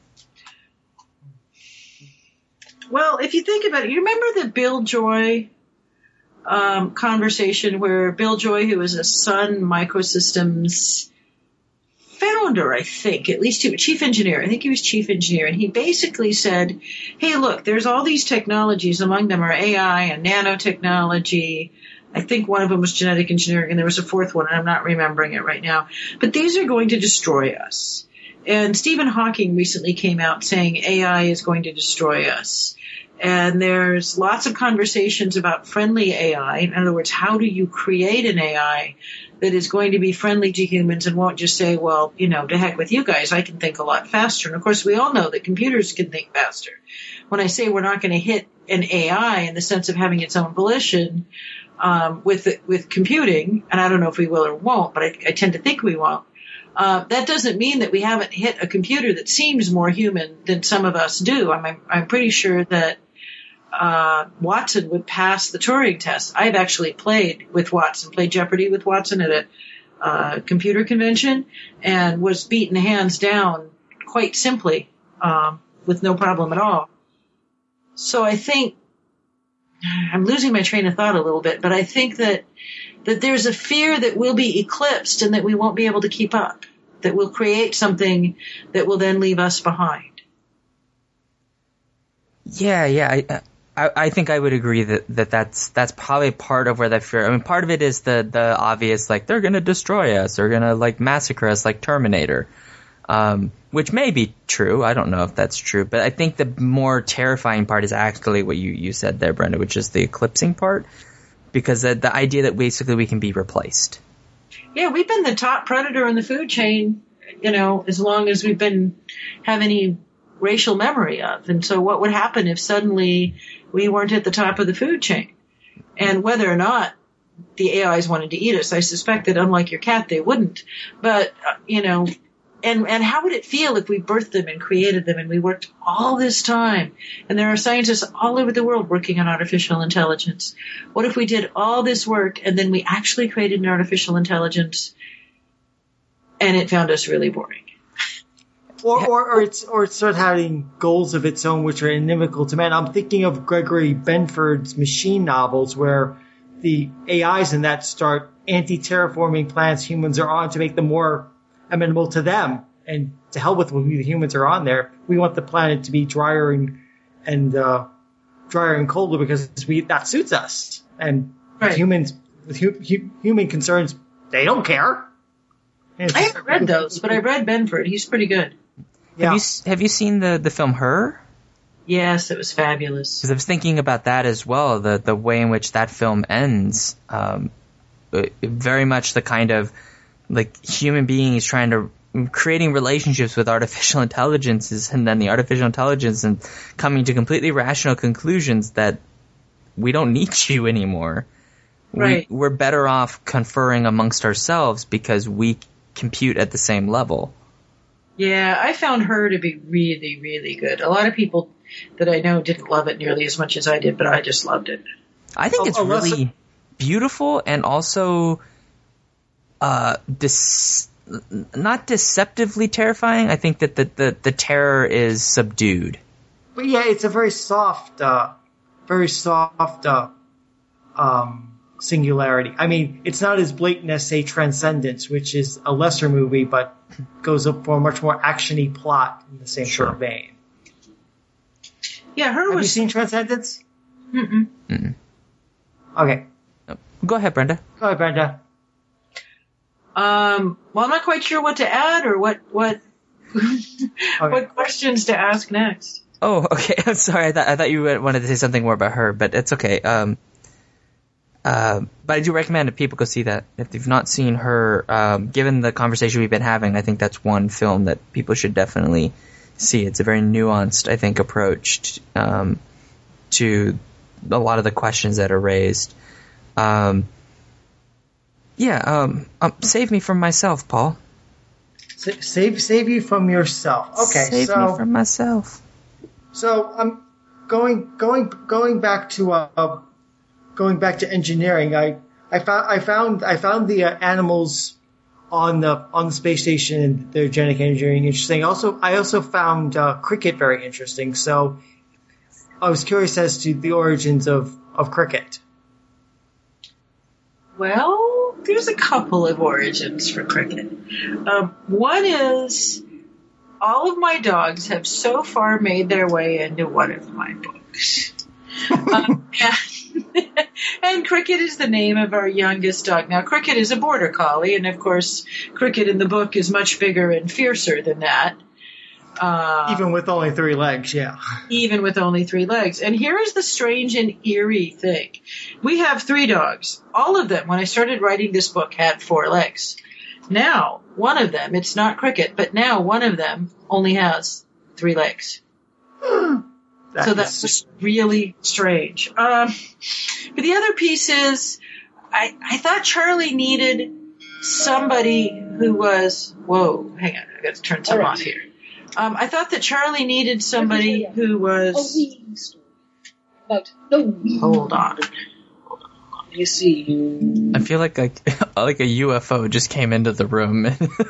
Well, if you think about it, you remember the Bill Joy conversation where Bill Joy, who was a Sun Microsystems founder, I think, at least he was chief engineer. I think he was chief engineer. And he basically said, hey, look, there's all these technologies. Among them are AI and nanotechnology. I think one of them was genetic engineering, and there was a fourth one, and I'm not remembering it right now. But these are going to destroy us. And Stephen Hawking recently came out saying AI is going to destroy us. And there's lots of conversations about friendly AI. In other words, how do you create an AI that is going to be friendly to humans and won't just say, well, to heck with you guys, I can think a lot faster. And of course, we all know that computers can think faster. When I say we're not going to hit an AI in the sense of having its own volition with computing, and I don't know if we will or won't, but I tend to think we won't. That doesn't mean that we haven't hit a computer that seems more human than some of us do. I'm pretty sure that Watson would pass the Turing test. I've actually played Jeopardy with Watson at a computer convention, and was beaten hands down quite simply, with no problem at all. So I think I'm losing my train of thought a little bit, but I think that there's a fear that we'll be eclipsed and that we won't be able to keep up, that we'll create something that will then leave us behind. Yeah. I think I would agree that's probably part of where that fear. I mean, part of it is the obvious, like, they're going to destroy us, they're going to, like, massacre us like Terminator. which may be true. I don't know if that's true, but I think the more terrifying part is actually what you said there, Brenda, which is the eclipsing part, because the idea that basically we can be replaced. Yeah, we've been the top predator in the food chain, as long as we've have any racial memory of. And so what would happen if suddenly we weren't at the top of the food chain? And whether or not the AIs wanted to eat us, I suspect that unlike your cat, they wouldn't. But, and how would it feel if we birthed them and created them and we worked all this time? And there are scientists all over the world working on artificial intelligence. What if we did all this work and then we actually created an artificial intelligence and it found us really boring? Or it starts having goals of its own which are inimical to man. I'm thinking of Gregory Benford's Machine novels, where the AIs in that start anti-terraforming planets humans are on to make them more amenable to them. And to hell with when we the humans are on there. We want the planet to be drier and colder because that suits us. And humans with human concerns, they don't care. I haven't read those, but I read Benford. He's pretty good. Yeah. Have you seen the film Her? Yes, it was fabulous. Because I was thinking about that as well. The way in which that film ends, very much the kind of like human beings creating relationships with artificial intelligences, and then the artificial intelligence and coming to completely rational conclusions that we don't need you anymore. Right. We're better off conferring amongst ourselves because we compute at the same level. Yeah, I found Her to be really, really good. A lot of people that I know didn't love it nearly as much as I did, but I just loved it. I think it's really beautiful and also not deceptively terrifying. I think that the terror is subdued. But yeah, it's a very soft singularity. I mean, it's not as blatant as, say, Transcendence, which is a lesser movie, but goes up for a much more action-y plot in the same sort of vein. Yeah, Have you seen Transcendence? Mm-mm. Mm-mm. Okay. Go ahead, Brenda. Well, I'm not quite sure what to add or what what questions to ask next. Oh, okay. I'm sorry. I thought you wanted to say something more about Her, but it's okay. But I do recommend that people go see that. If they've not seen Her, given the conversation we've been having, I think that's one film that people should definitely see. It's a very nuanced, I think, approach to a lot of the questions that are raised. Save me from myself, Paul. Save you from yourself. Okay, save me from myself. So I'm going back to engineering. I found the animals on the space station and their genetic engineering interesting. I also found cricket very interesting. So I was curious as to the origins of cricket. Well, there's a couple of origins for cricket. One is all of my dogs have so far made their way into one of my books. And Cricket is the name of our youngest dog. Now, Cricket is a border collie, and of course, Cricket in the book is much bigger and fiercer than that. Even with only 3 legs, yeah. Even with only 3 legs. And here is the strange and eerie thing. We have 3 dogs. All of them, when I started writing this book, had 4 legs. Now, one of them, it's not Cricket, but now one of them only has 3 legs. So that's just really strange. But the other piece is, I thought Charlie needed somebody who was, whoa, hang on, I got to turn something off here. I thought that Charlie needed somebody who was, hold on. You see. I feel like a UFO just came into the room.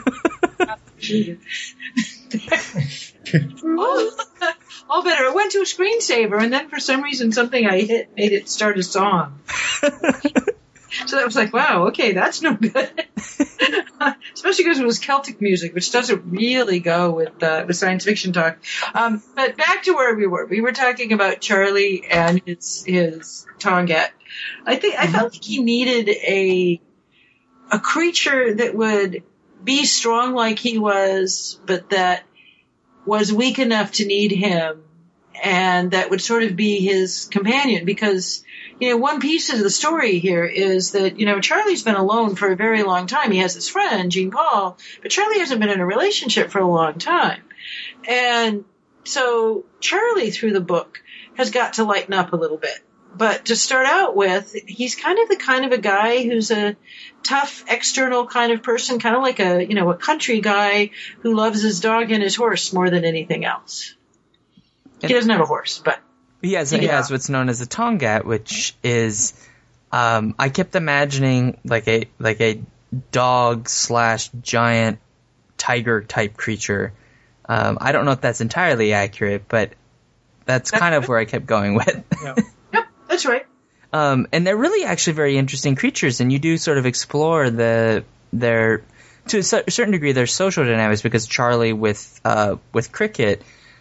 All better. It went to a screensaver, and then for some reason something I hit made it start a song. So that was like, wow, okay, that's no good. Especially because it was Celtic music, which doesn't really go with science fiction talk. But back to where we were. We were talking about Charlie and his Tongat. I felt like he needed a creature that would be strong like he was, but that was weak enough to need him, and that would sort of be his companion. Because, one piece of the story here is that, Charlie's been alone for a very long time. He has his friend, Jean Paul, but Charlie hasn't been in a relationship for a long time. And so Charlie, through the book, has got to lighten up a little bit. But to start out with, he's kind of a guy who's a tough external kind of person, kind of like a country guy who loves his dog and his horse more than anything else. He doesn't have a horse, but he has what's known as a Tongat, which is I kept imagining like a dog / giant tiger type creature. I don't know if that's entirely accurate, but that's kind of where I kept going with. Yeah. Yep, that's right. And they're really actually very interesting creatures, and you do sort of explore their to a certain degree their social dynamics, because Charlie with Cricket,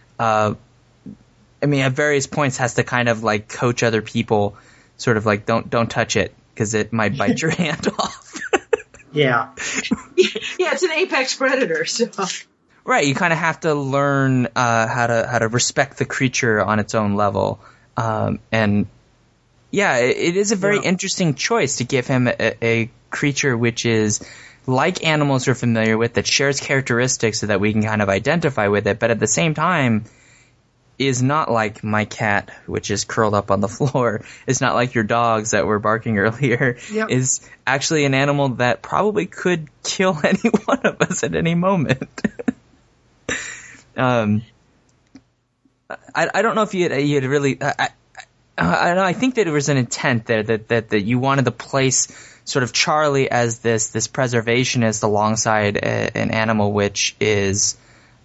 at various points has to kind of like coach other people, sort of like don't touch it because it might bite your hand off. Yeah. Yeah, it's an apex predator, so. Right, you kind of have to learn how to respect the creature on its own level, and yeah, it is a very interesting choice to give him a creature which is like animals we're familiar with, that shares characteristics so that we can kind of identify with it, but at the same time is not like my cat, which is curled up on the floor. It's not like your dogs that were barking earlier. Yep. Is actually an animal that probably could kill any one of us at any moment. I don't know if you had really. I think that there was an intent there that you wanted to place sort of Charlie as this preservationist alongside an animal which is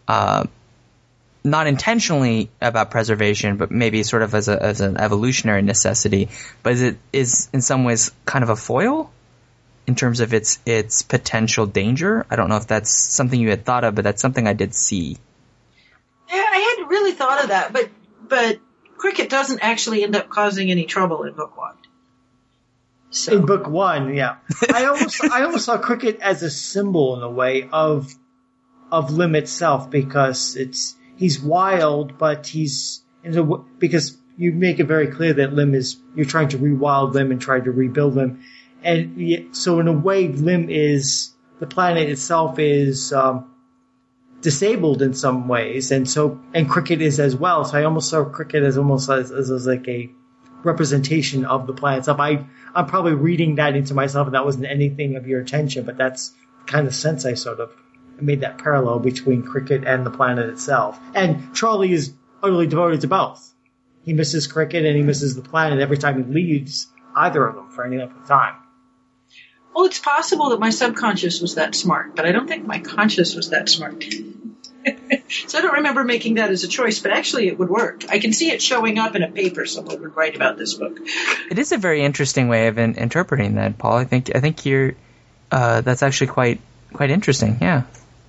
not intentionally about preservation, but maybe sort of as an evolutionary necessity. But it is in some ways kind of a foil in terms of its potential danger. I don't know if that's something you had thought of, but that's something I did see. Yeah, I hadn't really thought of that, but Cricket doesn't actually end up causing any trouble in book 1. So. In book 1, yeah. I almost saw Cricket as a symbol in a way of Lim itself, because he's wild, but because you make it very clear that you're trying to rewild Lim and try to rebuild Lim, and so in a way, the planet itself is disabled in some ways, and Cricket is as well. So I almost saw Cricket as almost as like a representation of the planet itself. I'm probably reading that into myself, and that wasn't anything of your attention, but that's the kind of sense I sort of made that parallel between Cricket and the planet itself. And Charlie is utterly devoted to both. He misses Cricket and he misses the planet every time he leaves either of them for any length of time. Well, it's possible that my subconscious was that smart, but I don't think my conscious was that smart. So I don't remember making that as a choice, but actually it would work. I can see it showing up in a paper someone would write about this book. It is a very interesting way of interpreting that, Paul. I think you're that's actually quite interesting. Yeah.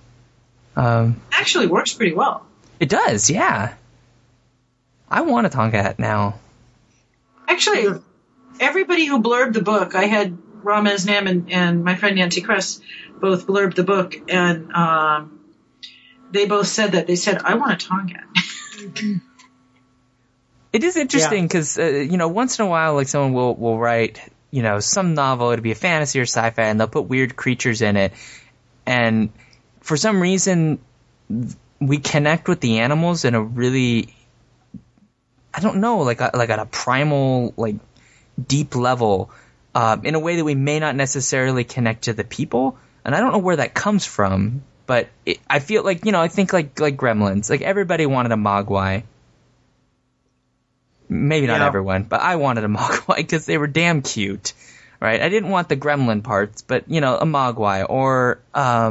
Actually works pretty well. It does, yeah. I want a Tongat now. Actually, everybody who blurbed the book, I had Ramez Nam and my friend Nancy Kress both blurbed the book, and they both said that. They said, I want a Tongat. It is interesting because, once in a while, like someone will write, some novel, it'll be a fantasy or sci-fi, and they'll put weird creatures in it. And for some reason, we connect with the animals in a really, I don't know, like at a primal, like deep level, in a way that we may not necessarily connect to the people. And I don't know where that comes from, but I feel like, I think like Gremlins, like everybody wanted a Mogwai. Maybe not everyone, but I wanted a Mogwai because they were damn cute, right? I didn't want the Gremlin parts, but, a Mogwai or,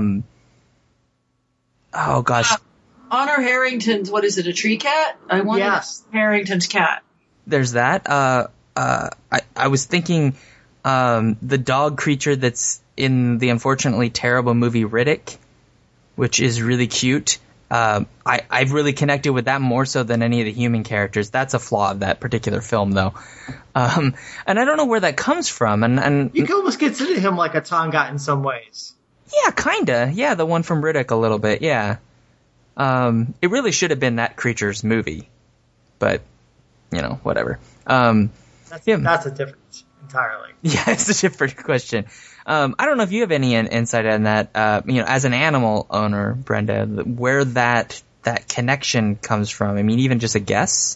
oh gosh. Honor Harrington's, what is it, a tree cat? I wanted Harrington's cat. There's that. I was thinking the dog creature that's in the unfortunately terrible movie Riddick, which is really cute. I've really connected with that more so than any of the human characters. That's a flaw of that particular film, though. And I don't know where that comes from. And you can almost consider him like a Tongat in some ways. Yeah, kinda. Yeah, the one from Riddick a little bit, yeah. It really should have been that creature's movie. But, whatever. That's a difference entirely. Yeah, it's a different question. I don't know if you have any insight on that, as an animal owner, Brenda, where that connection comes from. I mean, even just a guess?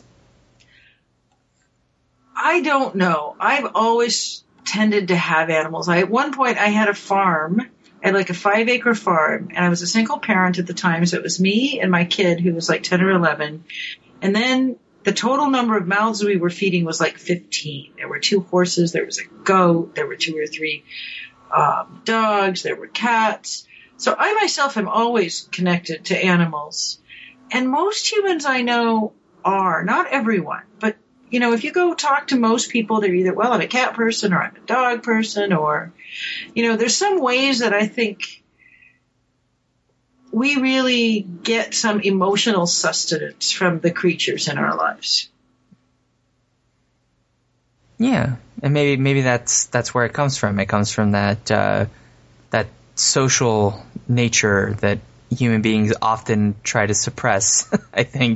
I don't know. I've always tended to have animals. At one point, I had a farm. I had like a 5-acre farm, and I was a single parent at the time, so it was me and my kid, who was like 10 or 11. And then the total number of mouths we were feeding was like 15. There were 2 horses, there was a goat, there were 2 or 3 dogs, there were cats. So I myself am always connected to animals. And most humans I know are, not everyone, but if you go talk to most people, they're either, well, I'm a cat person or I'm a dog person, or, there's some ways that I think we really get some emotional sustenance from the creatures in our lives. Yeah, and maybe that's where it comes from. It comes from that social nature that human beings often try to suppress, I think.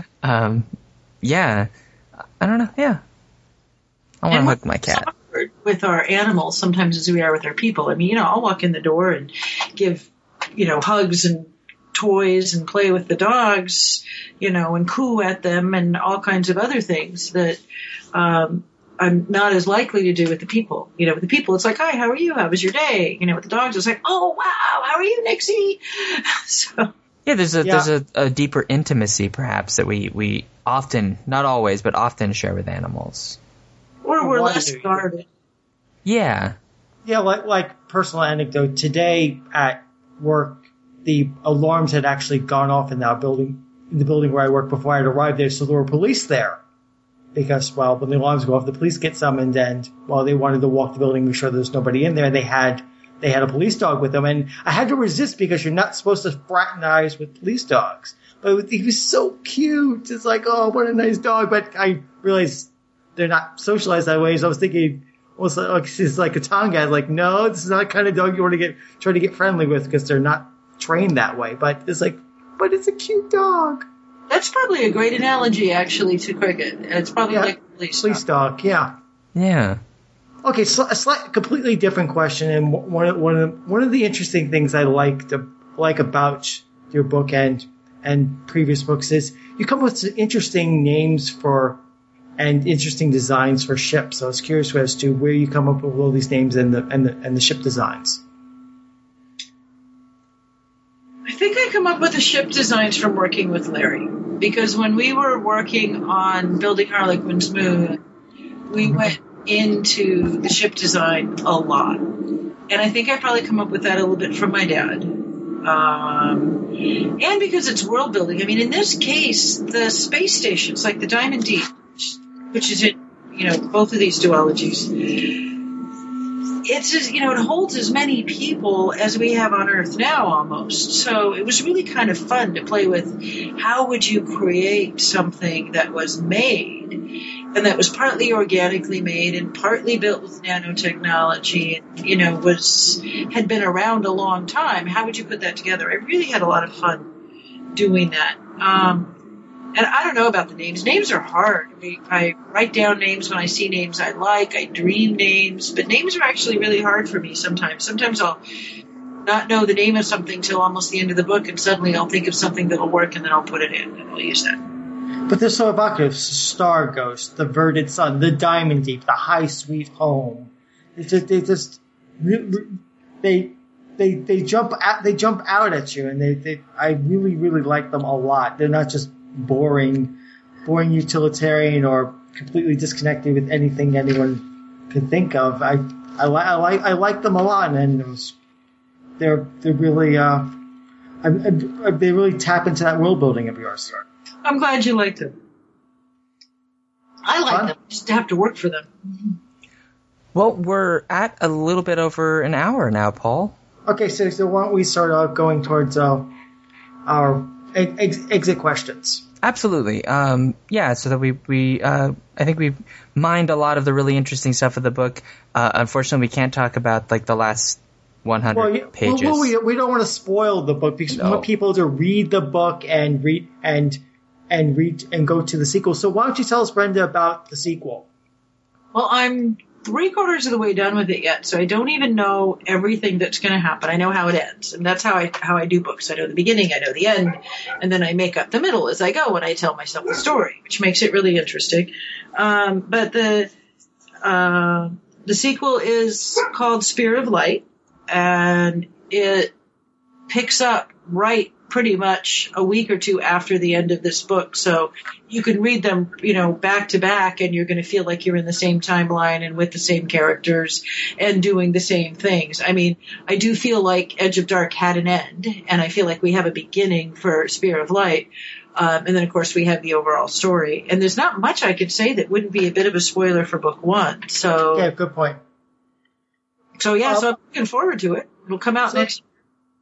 Yeah. I don't know. Yeah. I want to hug my cat. With our animals, sometimes as we are with our people. I mean, I'll walk in the door and give, hugs and toys and play with the dogs, and coo at them and all kinds of other things that I'm not as likely to do with the people. With the people, it's like, hi, how are you? How was your day? With the dogs, it's like, oh, wow, how are you, Nixie? So. Yeah, there's a deeper intimacy, perhaps, that we often, not always, but often share with animals. Or we're less guarded. Yeah. Yeah, like personal anecdote. Today at work, the alarms had actually gone off in the building where I worked before I had arrived there, so there were police there. Because, well, when the alarms go off, the police get summoned, and, well, they wanted to walk the building, make sure there's nobody in there. They had a police dog with them, and I had to resist because you're not supposed to fraternize with police dogs. But he was so cute. It's like, oh, what a nice dog. But I realized they're not socialized that way, so I was thinking, it's like a Tonga. I was like, no, this is not the kind of dog you want to try to get friendly with because they're not trained that way. But it's a cute dog. That's probably a great analogy, actually, to cricket. It's probably like a police dog. Yeah. Yeah. Okay, so a completely different question, and one of the interesting things I like about your book and previous books is you come up with some interesting names and interesting designs for ships. So I was curious as to where you come up with all these names and the ship designs. I think I come up with the ship designs from working with Larry, because when we were working on building Harlequin's Moon, we went into the ship design a lot. And I think I probably come up with that a little bit from my dad. And because it's world building. I mean, in this case, the space stations, like the Diamond Deep, which is in, both of these duologies, it's just, it holds as many people as we have on Earth now almost. So it was really kind of fun to play with. How would you create something that was made and that was partly organically made and partly built with nanotechnology and, had been around a long time? How would you put that together? I really had a lot of fun doing that. And I don't know about the names. Names are hard. I write down names when I see names I like. I dream names. But names are actually really hard for me sometimes. Sometimes I'll not know the name of something till almost the end of the book, and suddenly I'll think of something that'll work, and then I'll put it in, and I'll use that. But they're so evocative. Star Ghost, the Verdant Sun, the Diamond Deep, the High Sweet Home. They jump out at you, and I really, really like them a lot. They're not just boring utilitarian or completely disconnected with anything anyone could think of. I like them a lot, and they really they really tap into that world building of yours. I'm glad you liked them. I like them. Just have to work for them. Well, we're at a little bit over an hour now, Paul. Okay, so why don't we start going towards our exit questions? Absolutely. So that we I think we've mined a lot of the really interesting stuff of the book. Unfortunately, we can't talk about like the last 100 pages. We don't want to spoil the book because we want people to read the book and read and go to the sequel. So why don't you tell us, Brenda, about the sequel? Well, I'm 3/4 of the way done with it yet, so I don't even know everything that's going to happen. I know how it ends, and that's how I do books. I know the beginning, I know the end, and then I make up the middle as I go, and I tell myself the story, which makes it really interesting. But the sequel is called Spear of Light, and it picks up right pretty much a week or two after the end of this book. So you can read them, back to back, and you're going to feel like you're in the same timeline and with the same characters and doing the same things. I mean, I do feel like Edge of Dark had an end, and I feel like we have a beginning for Spear of Light. And then, of course, we have the overall story. And there's not much I could say that wouldn't be a bit of a spoiler for book one. So yeah, good point. So yeah, so I'm looking forward to it. It'll come out next year.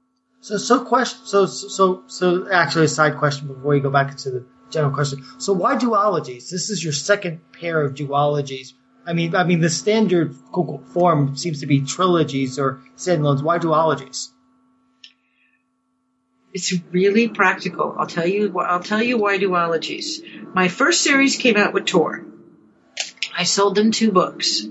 So actually a side question before you go back into the general question. So why duologies? This is your second pair of duologies. I mean the standard form seems to be trilogies or standalones. Why duologies? It's really practical. I'll tell you why duologies. My first series came out with Tor. I sold them 2 books.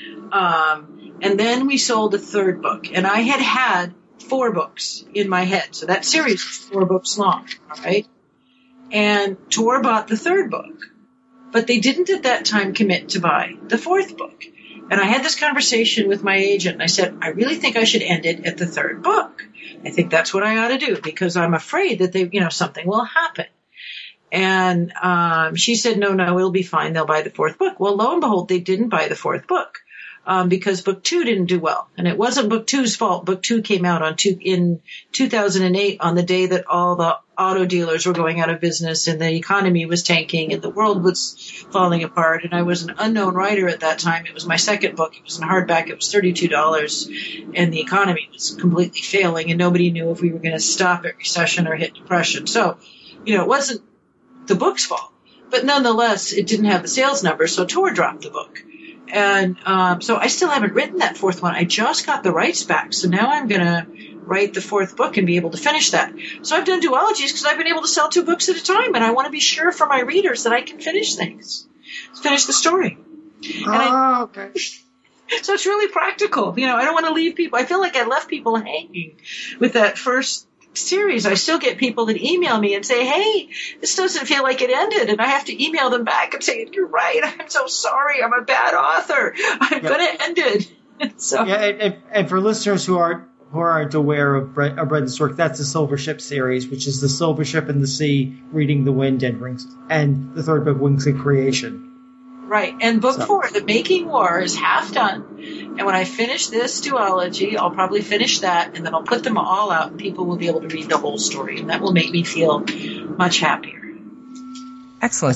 And then we sold a third book. And I had 4 books in my head. So that series was 4 books long, all right? And Tor bought the third book. But they didn't at that time commit to buy the 4th book. And I had this conversation with my agent, and I said, I really think I should end it at the 3rd book. I think that's what I ought to do, because I'm afraid that something will happen. And she said, no, it'll be fine. They'll buy the 4th book. Well, lo and behold, they didn't buy the 4th book. Because book 2 didn't do well. And it wasn't book 2's fault. Book 2 came out in 2008 on the day that all the auto dealers were going out of business and the economy was tanking and the world was falling apart. And I was an unknown writer at that time. It was my second book. It was in hardback. It was $32 and the economy was completely failing and nobody knew if we were going to stop at recession or hit depression. So, it wasn't the book's fault, but nonetheless, it didn't have the sales numbers. So Tor dropped the book. And so I still haven't written that 4th one. I just got the rights back. So now I'm going to write the 4th book and be able to finish that. So I've done duologies because I've been able to sell 2 books at a time. And I want to be sure for my readers that I can finish things. Finish the story. Okay. So it's really practical. I don't want to leave people. I feel like I left people hanging with that first series. I still get people that email me and say, hey, this doesn't feel like it ended. And I have to email them back and say, you're right. I'm so sorry. I'm a bad author. I'm going to end it. So yeah, and for listeners who aren't aware of Brenda's work, that's the Silver Ship series, which is the Silver Ship in the Sea, Reading the Wind, and the 3rd book, Wings of Creation. Right. And book 4, The Making War, is half done. And when I finish this duology, I'll probably finish that, and then I'll put them all out, and people will be able to read the whole story. And that will make me feel much happier. Excellent.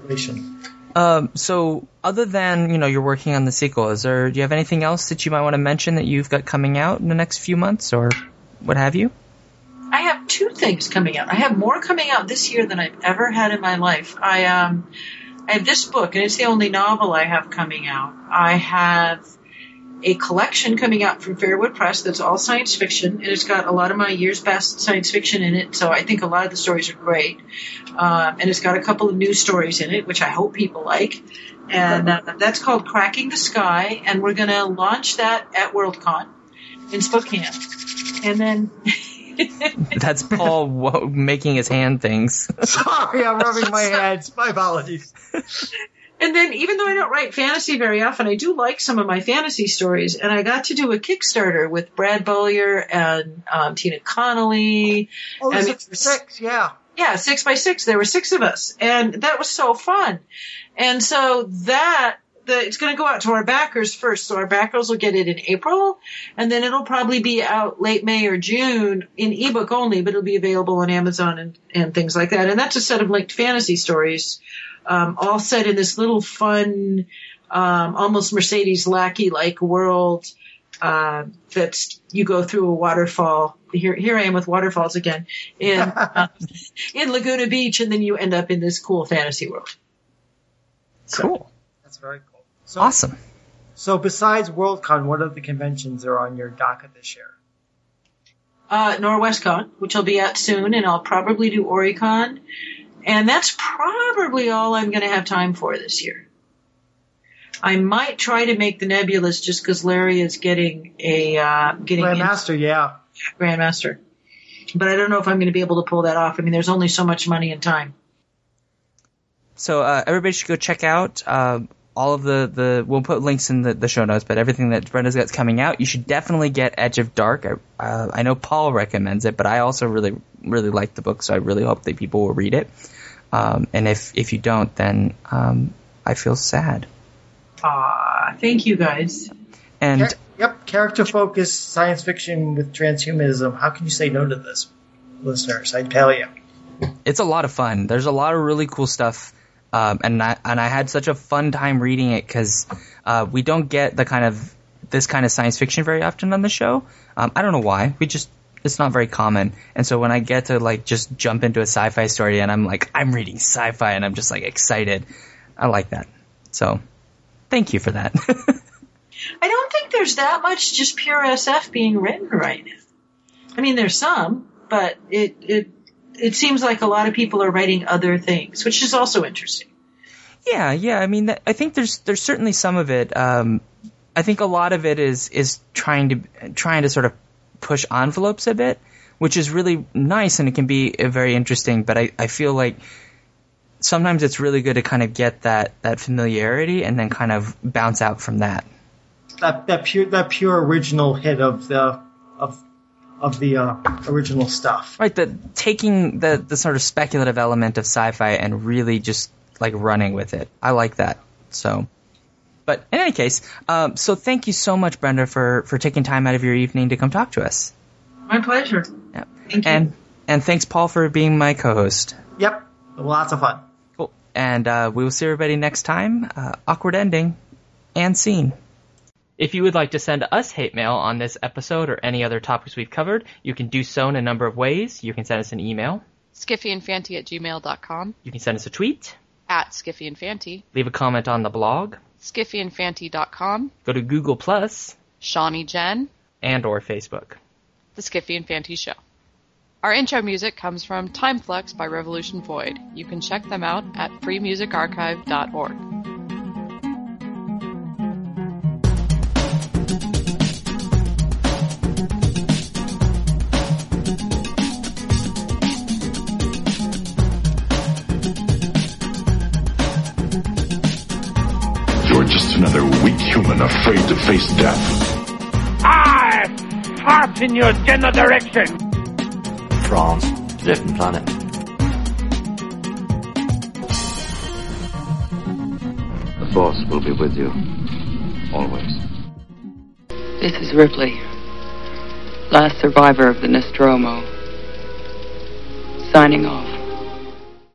So other than, you're working on the sequel, do you have anything else that you might want to mention that you've got coming out in the next few months, or what have you? I have 2 things coming out. I have more coming out this year than I've ever had in my life. I have this book, and it's the only novel I have coming out. I have a collection coming out from Fairwood Press that's all science fiction, and it's got a lot of my years past science fiction in it, so I think a lot of the stories are great. And it's got a couple of new stories in it, which I hope people like. And that's called Cracking the Sky, and we're going to launch that at Worldcon in Spokane. And then... That's Paul making his hand things. Sorry, I'm rubbing my hands. My apologies. And then, even though I don't write fantasy very often, I do like some of my fantasy stories. And I got to do a Kickstarter with Brad Bollier and Tina Connolly. Oh, 6x6, yeah. Yeah, 6x6. There were 6 of us. And that was so fun. And so it's going to go out to our backers first. So our backers will get it in April, and then it'll probably be out late May or June in ebook only, but it'll be available on Amazon and things like that. And that's a set of linked fantasy stories, all set in this little fun, almost Mercedes Lackey-like world, that's, you go through a waterfall. Here I am with waterfalls again in Laguna Beach, and then you end up in this cool fantasy world. Cool. That's very cool. Awesome. So besides Worldcon, what other conventions are on your docket this year? NorwestCon, which I'll be at soon, and I'll probably do Oricon. And that's probably all I'm going to have time for this year. I might try to make the Nebulas just because Larry is getting Grandmaster, yeah. Grandmaster. But I don't know if I'm going to be able to pull that off. I mean, there's only so much money and time. So everybody should go check out all of the we'll put links in the show notes, but everything that Brenda's got coming out, you should definitely get Edge of Dark. I know Paul recommends it, but I also really, really like the book, so I really hope that people will read it. And if you don't, then I feel sad. Thank you, guys. And character-focused science fiction with transhumanism. How can you say no to this, listeners? I tell you. It's a lot of fun. There's a lot of really cool stuff. And I had such a fun time reading it because we don't get this kind of science fiction very often on the show. I don't know why. It's not very common. And so when I get to just jump into a sci-fi story and I'm reading sci-fi and I'm just excited, I like that. So thank you for that. I don't think there's that much just pure SF being written right now. I mean, there's some, but it seems like a lot of people are writing other things, which is also interesting. Yeah. I mean, I think there's certainly some of it. I think a lot of it is trying to sort of push envelopes a bit, which is really nice and it can be very interesting. But I feel like sometimes it's really good to kind of get that familiarity and then kind of bounce out from that. That pure original hit of the original stuff. Right, taking the sort of speculative element of sci-fi and really just running with it. I like that. So, but in any case, so thank you so much, Brenda, for taking time out of your evening to come talk to us. My pleasure. Yep. Thank you. And thanks, Paul, for being my co-host. Yep, lots of fun. Cool. And we will see everybody next time. Awkward ending and scene. If you would like to send us hate mail on this episode or any other topics we've covered, you can do so in a number of ways. You can send us an email. skiffyandfanty@gmail.com. You can send us a tweet. @skiffyandfanty. Leave a comment on the blog. skiffyandfanty.com. Go to Google+. Shawnee Jen. And or Facebook. The Skiffy and Fanty Show. Our intro music comes from Time Flux by Revolution Void. You can check them out at freemusicarchive.org. You're just another weak human afraid to face death. I fart in your general direction. France, different planet. The Force will be with you, always. This is Ripley, last survivor of the Nostromo, signing off.